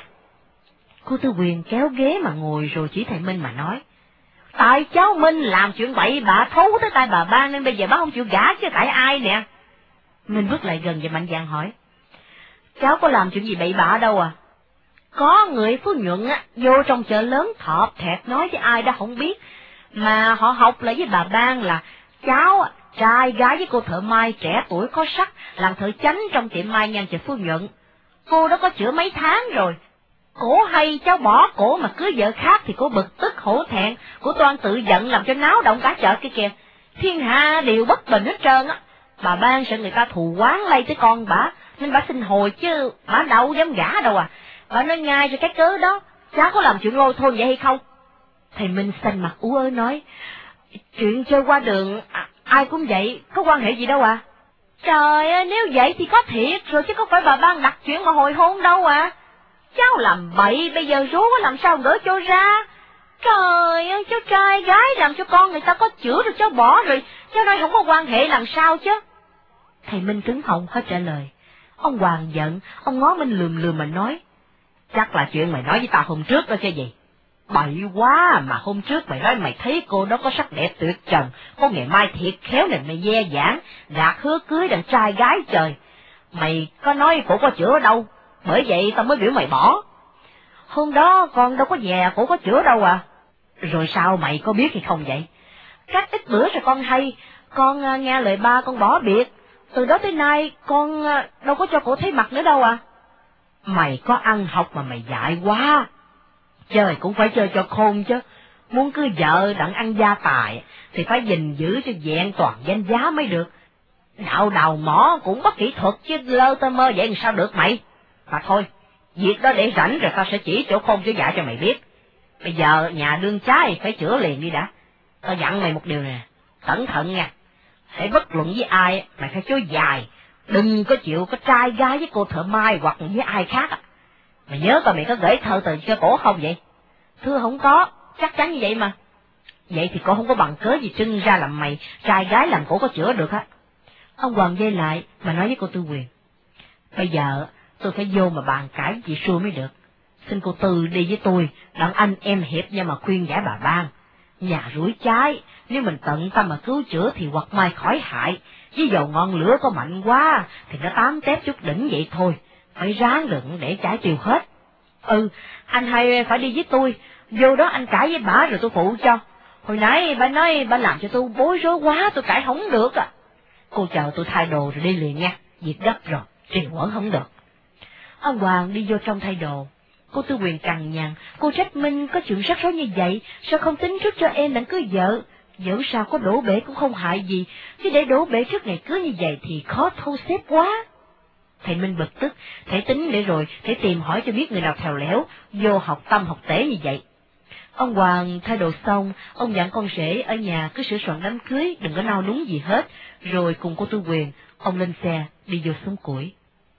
Cô Tư Quyền kéo ghế mà ngồi rồi chỉ thầy Minh mà nói, tại cháu Minh làm chuyện bậy bạ thấu tới tay bà Ban nên bây giờ bà không chịu gả chứ tại ai nè. Minh bước lại gần và mạnh dạn hỏi, cháu có làm chuyện gì bậy bạ đâu à? Có người Phú Nhuận á, vô trong chợ lớn thọp thẹt nói với ai đó không biết, mà họ học lại với bà Ban là cháu trai gái với cô thợ mai trẻ tuổi có sắc làm thợ chánh trong tiệm mai ngang chợ Phú Nhuận. Cô đó có chữa mấy tháng rồi. Cổ hay cháu bỏ cổ mà cưới vợ khác thì cổ bực tức hổ thẹn, cổ toan tự giận làm cho náo động cả chợ kia kìa. Thiên hạ đều bất bình hết trơn á. Bà Ban sợ người ta thù oán lây tới con bà, nên bà xin hồi chứ bà đâu dám gả đâu à. Bà nói ngay rồi cái cớ đó, cháu có làm chuyện lôi thôi vậy hay không? Thầy Minh xanh mặt ú ớ nói, chuyện chơi qua đường, à, ai cũng vậy, có quan hệ gì đâu à? Trời ơi, nếu vậy thì có thiệt rồi chứ có phải bà Ban đặt chuyện mà hồi hôn đâu à? Cháu làm bậy, bây giờ rú làm sao gỡ cho ra? Trời ơi, cháu trai gái làm cho con người ta có chữa rồi cháu bỏ rồi, cháu nói không có quan hệ làm sao chứ? Thầy Minh cứng họng hết trả lời. Ông Hoàng giận, ông ngó Minh lườm lườm mà nói, chắc là chuyện mày nói với tao hôm trước đó chứ gì? Bậy quá, mà hôm trước mày nói mày thấy cô đó có sắc đẹp tuyệt trần, có ngày mai thiệt khéo nên mày dè dãn, gạt hứa cưới đàn trai gái trời. Mày có nói cổ có chữa đâu, bởi vậy tao mới biểu mày bỏ. Hôm đó con đâu có về cổ có chữa đâu à. Rồi sao mày có biết hay không vậy? Cách ít bữa rồi con hay, con nghe lời ba con bỏ biệt, từ đó tới nay con đâu có cho cổ thấy mặt nữa đâu à. Mày có ăn học mà mày dại quá. Chơi cũng phải chơi cho khôn chứ. Muốn cưới vợ đặng ăn gia tài thì phải gìn giữ cho vẹn toàn danh giá mới được. Đạo đầu mỏ cũng có kỹ thuật chứ lơ tơ mơ vậy làm sao được mày. Mà thôi, việc đó để rảnh rồi tao sẽ chỉ chỗ khôn chỗ dại cho mày biết. Bây giờ nhà đương trái phải chữa liền đi đã. Tao dặn mày một điều nè, cẩn thận nha. Hãy bất luận với ai mày phải chối dài. Đừng có chịu có trai gái với cô thợ mai hoặc với ai khác. Mày nhớ coi mày có gửi thơ từ cho cổ không vậy? Thưa không có, chắc chắn như vậy mà. Vậy thì cổ không có bằng cớ gì trưng ra làm mày trai gái làm cổ có chữa được á. Ông Hoàng dây lại mà nói với cô Tư Quyền, bây giờ tôi phải vô mà bàn cãi với chị Xua mới được. Xin cô Tư đi với tôi, đặng anh em hiệp nhau mà khuyên giải bà Ban. Nhà rủi trái, nếu mình tận tâm mà cứu chữa thì hoặc mai khỏi hại, với dầu ngọn lửa có mạnh quá thì nó tám tép chút đỉnh vậy thôi, phải ráng đừng để trái tiêu hết. Ừ, anh hai phải đi với tôi, Vô đó anh cãi với bà rồi tôi phụ cho. Hồi nãy bà nói bà làm cho tôi bối rối quá, tôi cãi không được à. Cô chờ tôi thay đồ rồi đi liền nha, việc gấp rồi, trì hoãn không được. Ông Hoàng đi vô trong thay đồ. Cô Tư Quyền cằn nhằn, cô trách Minh có chuyện rắc rối như vậy, sao không tính trước cho em đặng cưới vợ? Dẫu sao có đổ bể cũng không hại gì, chứ để đổ bể trước ngày cưới như vậy thì khó thu xếp quá. Thầy Minh bực tức, thầy tính để rồi, thầy tìm hỏi cho biết người nào thèo lẻo, vô học tâm học tế như vậy. Ông Hoàng thay đồ xong, ông dặn con rể ở nhà cứ sửa soạn đám cưới, đừng có nao núng gì hết, rồi cùng cô Tư Quyền, ông lên xe, đi vô xóm củi.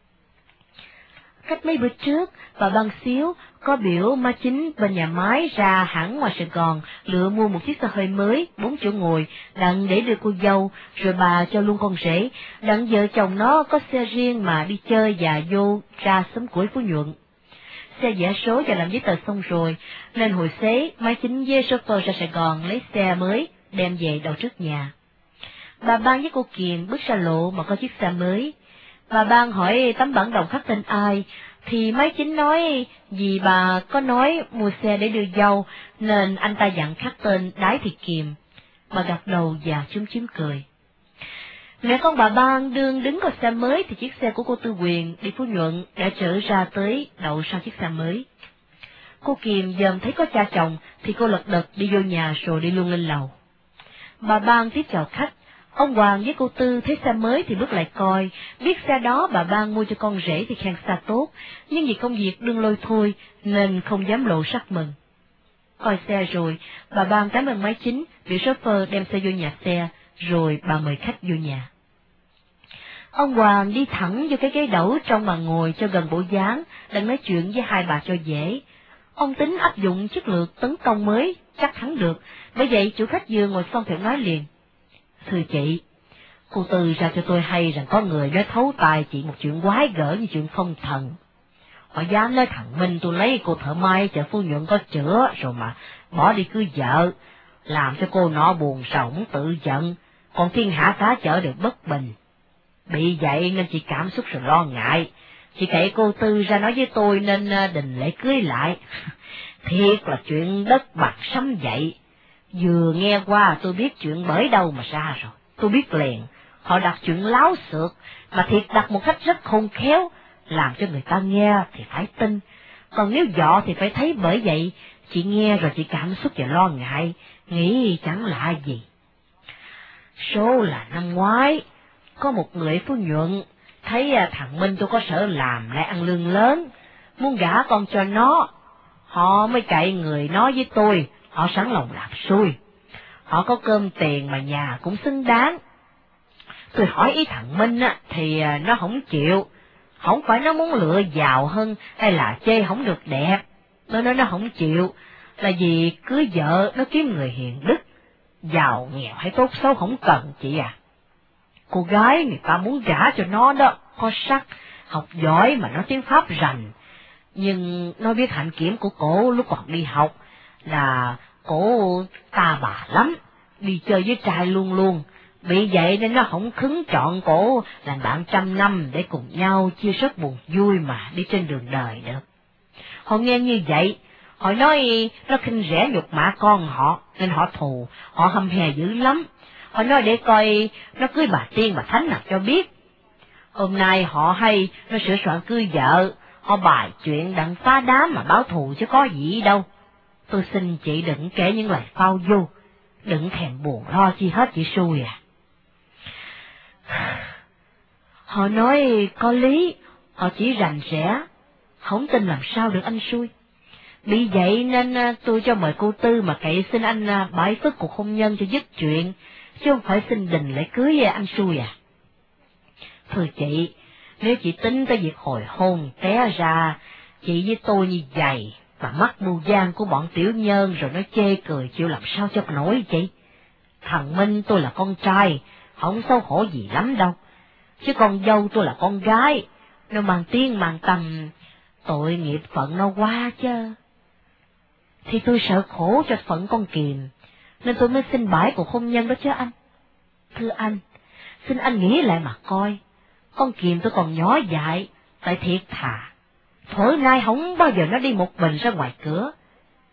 Cách mấy bữa trước, bà Băng Xíu có biểu má Chính bên nhà máy ra hẳn ngoài Sài Gòn lựa mua một chiếc xe hơi mới, bốn chỗ ngồi, đặng để đưa cô dâu, rồi bà cho luôn con rể, đặng vợ chồng nó có xe riêng mà đi chơi và vô ra xóm củi Phú Nhuận. Xe vẽ số và làm giấy tờ xong rồi, nên hồi xế má Chính với shopper ra Sài Gòn lấy xe mới, đem về đầu trước nhà. Bà Băng với cô Kiềm bước ra lộ mà có chiếc xe mới. Bà Băng hỏi tấm bản đồng khắc tên ai, thì máy Chính nói vì bà có nói mua xe để đưa dâu, nên anh ta dặn khắc tên Đái Thị Kiềm. Bà gật đầu và chúm chím cười. Mẹ con bà Băng đương đứng vào xe mới thì chiếc xe của cô Tư Quyền đi Phú Nhuận đã trở ra tới đậu sau chiếc xe mới. Cô Kiềm dòm thấy có cha chồng thì cô lật đật đi vô nhà rồi đi luôn lên lầu. Bà Băng tiếp chào khách. Ông Hoàng với cô Tư thấy xe mới thì bước lại coi, biết xe đó bà Băng mua cho con rể thì khen xa tốt, nhưng vì công việc đương lôi thôi nên không dám lộ sắc mừng. Coi xe rồi, bà Băng cảm ơn máy Chính, biểu chauffeur đem xe vô nhà xe, rồi bà mời khách vô nhà. Ông Hoàng đi thẳng vô cái ghế đẩu trong mà ngồi cho gần bộ dáng, đang nói chuyện với hai bà cho dễ. Ông tính áp dụng chiến lược tấn công mới, chắc thắng được, bởi vậy chủ khách vừa ngồi xong thì nói liền. Thưa chị, cô Tư ra cho tôi hay rằng có người nói thấu tai chị một chuyện quái gở như chuyện phong thần. Họ dám nói thằng Minh tôi lấy cô thợ may chợ Phú Nhuận có chữa rồi mà bỏ đi cưới vợ, làm cho cô nó buồn sầu muốn tự giận, còn thiên hạ cả chợ đều bất bình. Bị vậy nên chị cảm xúc rồi lo ngại, chị kể cô Tư ra nói với tôi nên đình lễ cưới lại. Thiệt là chuyện đất bạc sấm dậy. Vừa nghe qua tôi biết chuyện bởi đâu mà ra rồi, tôi biết liền, họ đặt chuyện láo xược, mà thiệt đặt một cách rất khôn khéo, làm cho người ta nghe thì phải tin, còn nếu dọ thì phải thấy. Bởi vậy, chị nghe rồi chị cảm xúc và lo ngại, nghĩ chẳng lạ gì. Số là năm ngoái, có một người Phú Nhuận, thấy thằng Minh tôi có sở làm lại ăn lương lớn, muốn gả con cho nó, họ mới chạy người nói với tôi, họ sẵn lòng làm xui. Họ có cơm tiền mà nhà cũng xứng đáng. Tôi hỏi ý thằng Minh á, thì nó không chịu. Không phải nó muốn lựa giàu hơn hay là chê không được đẹp. Nó nói nó không chịu là vì cưới vợ nó kiếm người hiền đức. Giàu nghèo hay tốt xấu không cần chị à. Cô gái người ta muốn gả cho nó đó, có sắc, học giỏi mà nó tiếng Pháp rành. Nhưng nó biết hạnh kiểm của cổ lúc còn đi học là cổ ta bà lắm, đi chơi với trai luôn luôn, bị vậy nên nó không khứng chọn cổ làm bạn trăm năm để cùng nhau chia sớt buồn vui mà đi trên đường đời được. Họ nghe như vậy, họ nói nó khinh rẻ nhục mạ con họ, nên họ thù, họ hâm hè dữ lắm. Họ nói để coi nó cưới bà tiên bà thánh nào cho biết. Hôm nay họ hay nó sửa soạn cưới vợ, họ bài chuyện đặng phá đám mà báo thù chứ có gì đâu. Tôi xin chị đừng kể những lời phao du, đừng thèm buồn lo chi hết chị xui à. Họ nói có lý, họ chỉ rành rẽ, không tin làm sao được anh xui. Bị vậy nên tôi cho mời cô Tư mà cậy xin anh bãi phất cuộc hôn nhân cho dứt chuyện, chứ không phải xin đình lễ cưới anh xui à. Thưa chị, nếu chị tính tới việc hồi hôn té ra, chị với tôi như vậy, mà mắc mưu gian của bọn tiểu nhân rồi nó chê cười chịu làm sao cho nổi chị. Thằng Minh tôi là con trai, không xấu hổ gì lắm đâu, chứ con dâu tôi là con gái, nó mang tiếng mang tầm, tội nghiệp phận nó quá chứ. Thì tôi sợ khổ cho phận con Kiềm, nên tôi mới xin bãi cuộc hôn nhân đó chứ anh. Thưa anh, xin anh nghĩ lại mà coi, con Kiềm tôi còn nhỏ dại, tại thiệt thà. Thổi nay không bao giờ nó đi một mình ra ngoài cửa.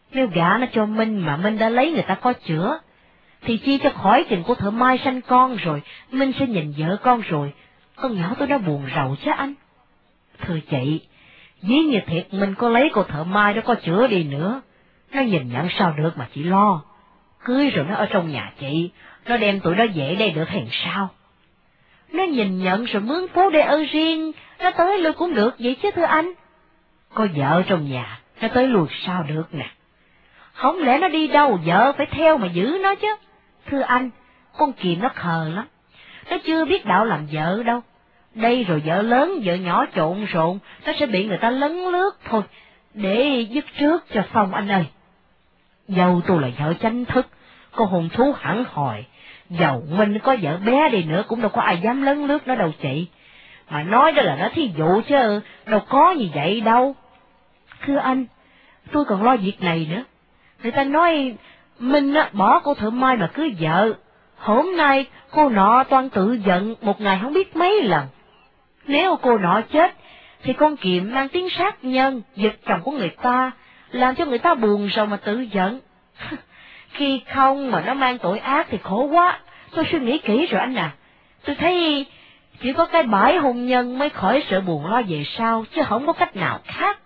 Nếu gả nó cho Minh mà Minh đã lấy người ta có chữa, thì chi cho khỏi chừng của thợ Mai sanh con rồi, Minh sẽ nhìn vợ con rồi, con nhỏ tôi nó buồn rầu chứ anh. Thưa chị, dĩ như thiệt mình có lấy cô thợ Mai đó có chữa đi nữa, nó nhìn nhận sao được mà chị lo. Cưới rồi nó ở trong nhà chị, nó đem tụi nó về đây được hèn sao? Nó nhìn nhận rồi mướn phố để ở riêng, nó tới lui cũng được vậy chứ thưa anh. Có vợ trong nhà, nó tới lui sao được nè. Không lẽ nó đi đâu vợ phải theo mà giữ nó chứ. Thưa anh, con Kiềm nó khờ lắm, nó chưa biết đạo làm vợ đâu. Đây rồi vợ lớn vợ nhỏ trộn rộn, nó sẽ bị người ta lấn lướt thôi, để dứt trước cho xong anh ơi. Dâu tôi là vợ chánh thức, có hồn thú hẳn hồi, dầu Minh có vợ bé đi nữa cũng đâu có ai dám lấn lướt nó đâu chị. Mà nói đó là nó thí dụ chứ đâu có như vậy đâu. Thưa anh, tôi còn lo việc này nữa. Người ta nói Minh á, bỏ cô thợ Mai mà cưới vợ. Hôm nay cô nọ toan tự giận một ngày không biết mấy lần. Nếu cô nọ chết, thì con Kiệm mang tiếng sát nhân, giật chồng của người ta, làm cho người ta buồn rồi mà tự giận. Khi không mà nó mang tội ác thì khổ quá. Tôi suy nghĩ kỹ rồi anh à. Tôi thấy chỉ có cái bãi hôn nhân mới khỏi sợ buồn lo về sau, chứ không có cách nào khác.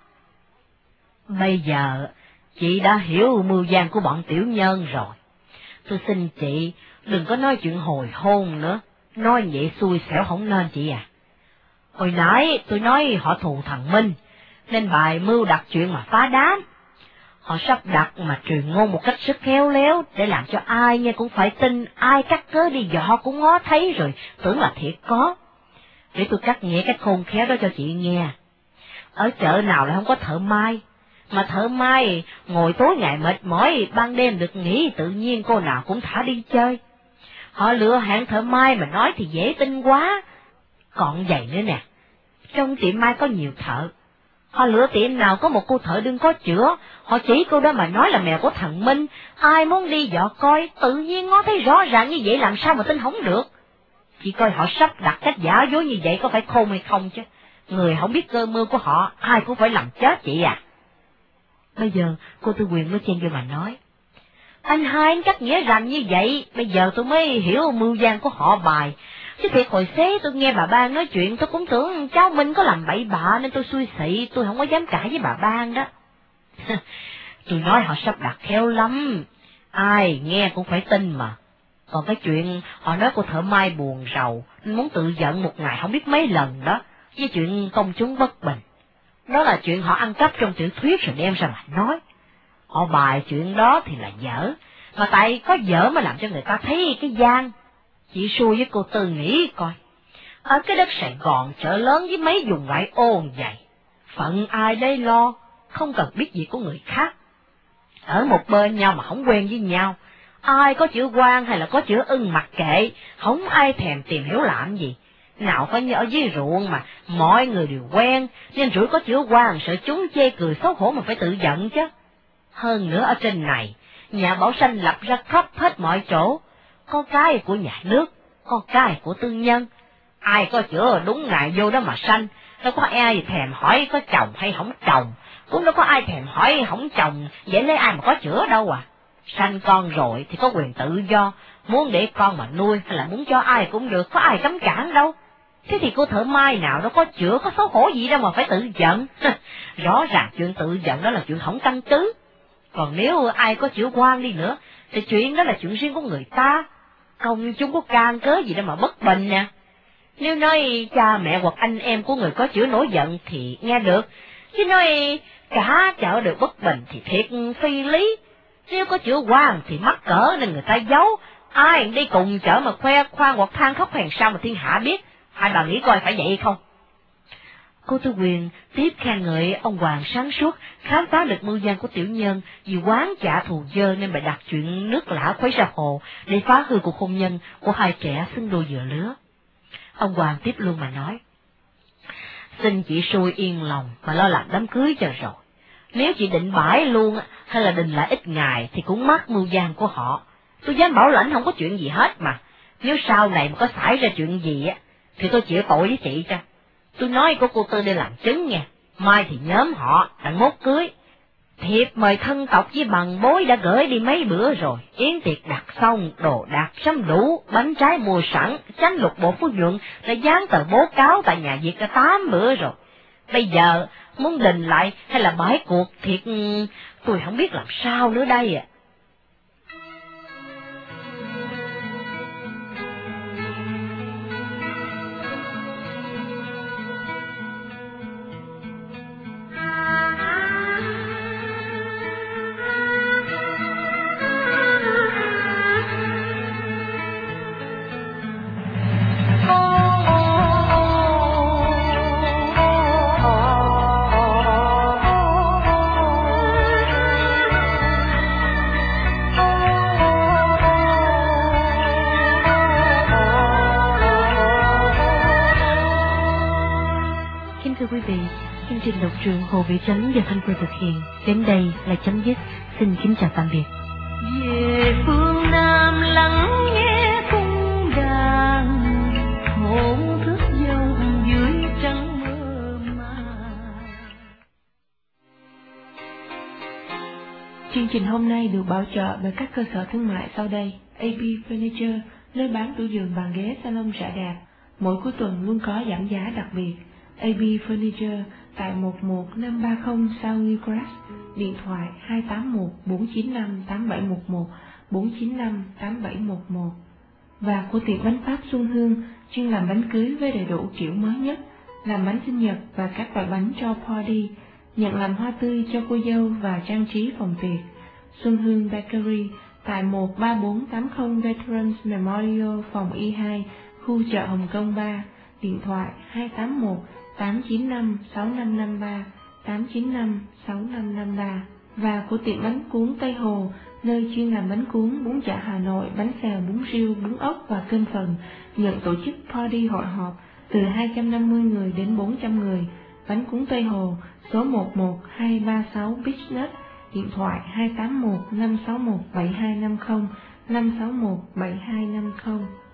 Bây giờ, chị đã hiểu mưu gian của bọn tiểu nhân rồi. Tôi xin chị, đừng có nói chuyện hồi hôn nữa. Nói vậy xui xẻo không nên chị à. Hồi nãy tôi nói họ thù thằng Minh, nên bài mưu đặt chuyện mà phá đám. Họ sắp đặt mà truyền ngôn một cách rất khéo léo, để làm cho ai nghe cũng phải tin, ai cắt cớ đi dọ cũng ngó thấy rồi, tưởng là thiệt có. Để tôi cắt nghĩa cách khôn khéo đó cho chị nghe. Ở chợ nào lại không có thợ Mai, mà thợ Mai ngồi tối ngày mệt mỏi, ban đêm được nghỉ, tự nhiên cô nào cũng thả đi chơi. Họ lựa hạng thợ Mai mà nói thì dễ tin quá. Còn vậy nữa nè, trong tiệm Mai có nhiều thợ. Họ lựa tiệm nào có một cô thợ đương có chữa, họ chỉ cô đó mà nói là mèo của thằng Minh, ai muốn đi dọ coi, tự nhiên ngó thấy rõ ràng như vậy làm sao mà tin không được. Chị coi họ sắp đặt cách giả dối như vậy có phải khôn hay không chứ, người không biết cơ mưu của họ, ai cũng phải làm chết chị à. Bây giờ cô Tư Quyền mới chen vô mà nói, anh hai anh cắt nghĩa rằng như vậy, bây giờ tôi mới hiểu mưu gian của họ bài. Chứ thiệt hồi xế tôi nghe bà Ban nói chuyện, tôi cũng tưởng cháu Minh có làm bậy bạ nên tôi xui xị, tôi không có dám cãi với bà Ban đó. Tôi nói họ sắp đặt khéo lắm, ai nghe cũng phải tin mà. Còn cái chuyện họ nói cô thợ Mai buồn rầu, nên muốn tự giận một ngày không biết mấy lần đó, với chuyện công chúng bất bình. Đó là chuyện họ ăn cắp trong tiểu thuyết rồi đem ra mà nói. Họ bài chuyện đó thì là dở, mà tại có dở mà làm cho người ta thấy cái gian. Chị xui với cô Tư nghĩ coi, ở cái đất Sài Gòn chợ lớn với mấy vùng ngoại ô vậy, phận ai đây lo, không cần biết gì của người khác. Ở một bên nhau mà không quen với nhau, ai có chữ quan hay là có chữ ưng mặc kệ, không ai thèm tìm hiểu làm gì. Nào phải như ở dưới ruộng mà mọi người đều quen, nên rủi có chữ quan sợ chúng chê cười xấu hổ mà phải tự giận chứ. Hơn nữa ở trên này, nhà Bảo Sanh lập ra khắp hết mọi chỗ, có cái của nhà nước, có cái của tư nhân. Ai có chữa đúng ngày vô đó mà sanh, đâu có ai thèm hỏi có chồng hay không chồng, cũng đâu có ai thèm hỏi không chồng, vậy lấy ai mà có chữa đâu à. Sanh con rồi thì có quyền tự do, muốn để con mà nuôi hay là muốn cho ai cũng được, có ai cấm cản đâu. Thế thì cô thợ Mai nào đâu có chữa, có xấu hổ gì đâu mà phải tự giận. Rõ ràng chuyện tự giận đó là chuyện không căn cứ. Còn nếu ai có chữa quan đi nữa, thì chuyện đó là chuyện riêng của người ta, công chúng có can cớ gì đâu mà bất bình nè. Nếu nói cha mẹ hoặc anh em của người có chữa nổi giận thì nghe được, chứ nói cả chợ đều bất bình thì thiệt phi lý. Nếu có chữa quan thì mắc cỡ nên người ta giấu, ai đi cùng chợ mà khoe khoang hoặc than khóc hèn sao mà thiên hạ biết. Hai bà nghĩ coi phải vậy không? Cô Tư Quyền tiếp khen ngợi ông Hoàng sáng suốt, khám phá được mưu gian của tiểu nhân, vì quán trả thù dơ nên bà đặt chuyện nước lã khuấy ra hồ để phá hư cuộc hôn nhân của hai trẻ xưng đôi vừa lứa. Ông Hoàng tiếp luôn mà nói, xin chị xui yên lòng mà lo làm đám cưới cho rồi. Nếu chị định bãi luôn hay là định lại ít ngày thì cũng mắc mưu gian của họ. Tôi dám bảo lãnh không có chuyện gì hết mà. Nếu sau này mà có xảy ra chuyện gì á thì tôi chịu tội với chị cho. Tôi nói của cô Tư để làm chứng nha, mai thì nhóm họ đặng mốt cưới. Thiệp mời thân tộc với bằng bối đã gửi đi mấy bữa rồi, yến tiệc đặt xong, đồ đạc sắm đủ, bánh trái mua sẵn, chánh lục bộ phú nhuận đã dán tờ bố cáo tại nhà Việt đã tám bữa rồi. Bây giờ muốn đình lại hay là bãi cuộc thiệt tôi không biết làm sao nữa đây à. Quý vị, chương trình độc truyện Hồ Vĩ Chánh do Thanh Phương thực hiện đến đây là chấm dứt. Xin kính chào tạm biệt. Về phương Nam lắng nghe cung đàn, hồn thức dòng dưới trắng mơ màng. Chương trình hôm nay được bảo trợ bởi các cơ sở thương mại sau đây: a bê Furniture, nơi bán tủ giường bàn ghế salon rẻ đạp. Mỗi cuối tuần luôn có giảm giá đặc biệt. a bê Furniture tại một một năm ba không South Newcrest, điện thoại hai tám một bốn chín năm tám bảy một một, bốn chín năm tám bảy một một. Và của tiệm bánh Pháp Xuân Hương, chuyên làm bánh cưới với đầy đủ kiểu mới nhất, làm bánh sinh nhật và các loại bánh cho party, nhận làm hoa tươi cho cô dâu và trang trí phòng tiệc. Xuân Hương Bakery tại một ba bốn tám không Veterans Memorial, phòng Y hai, khu chợ Hồng Kông ba, điện thoại hai tám một tám chín năm sáu năm năm ba, tám chín năm sáu năm năm ba. Và của tiệm bánh cuốn Tây Hồ, nơi chuyên làm bánh cuốn, bún chả Hà Nội, bánh xèo, bún riêu, bún ốc và cơm phần, nhận tổ chức party hội họp từ hai trăm năm mươi người đến bốn trăm người. Bánh cuốn Tây Hồ, số một một hai ba sáu Beach Nut, điện thoại hai tám một năm sáu một bảy hai năm không, năm sáu một bảy hai năm không.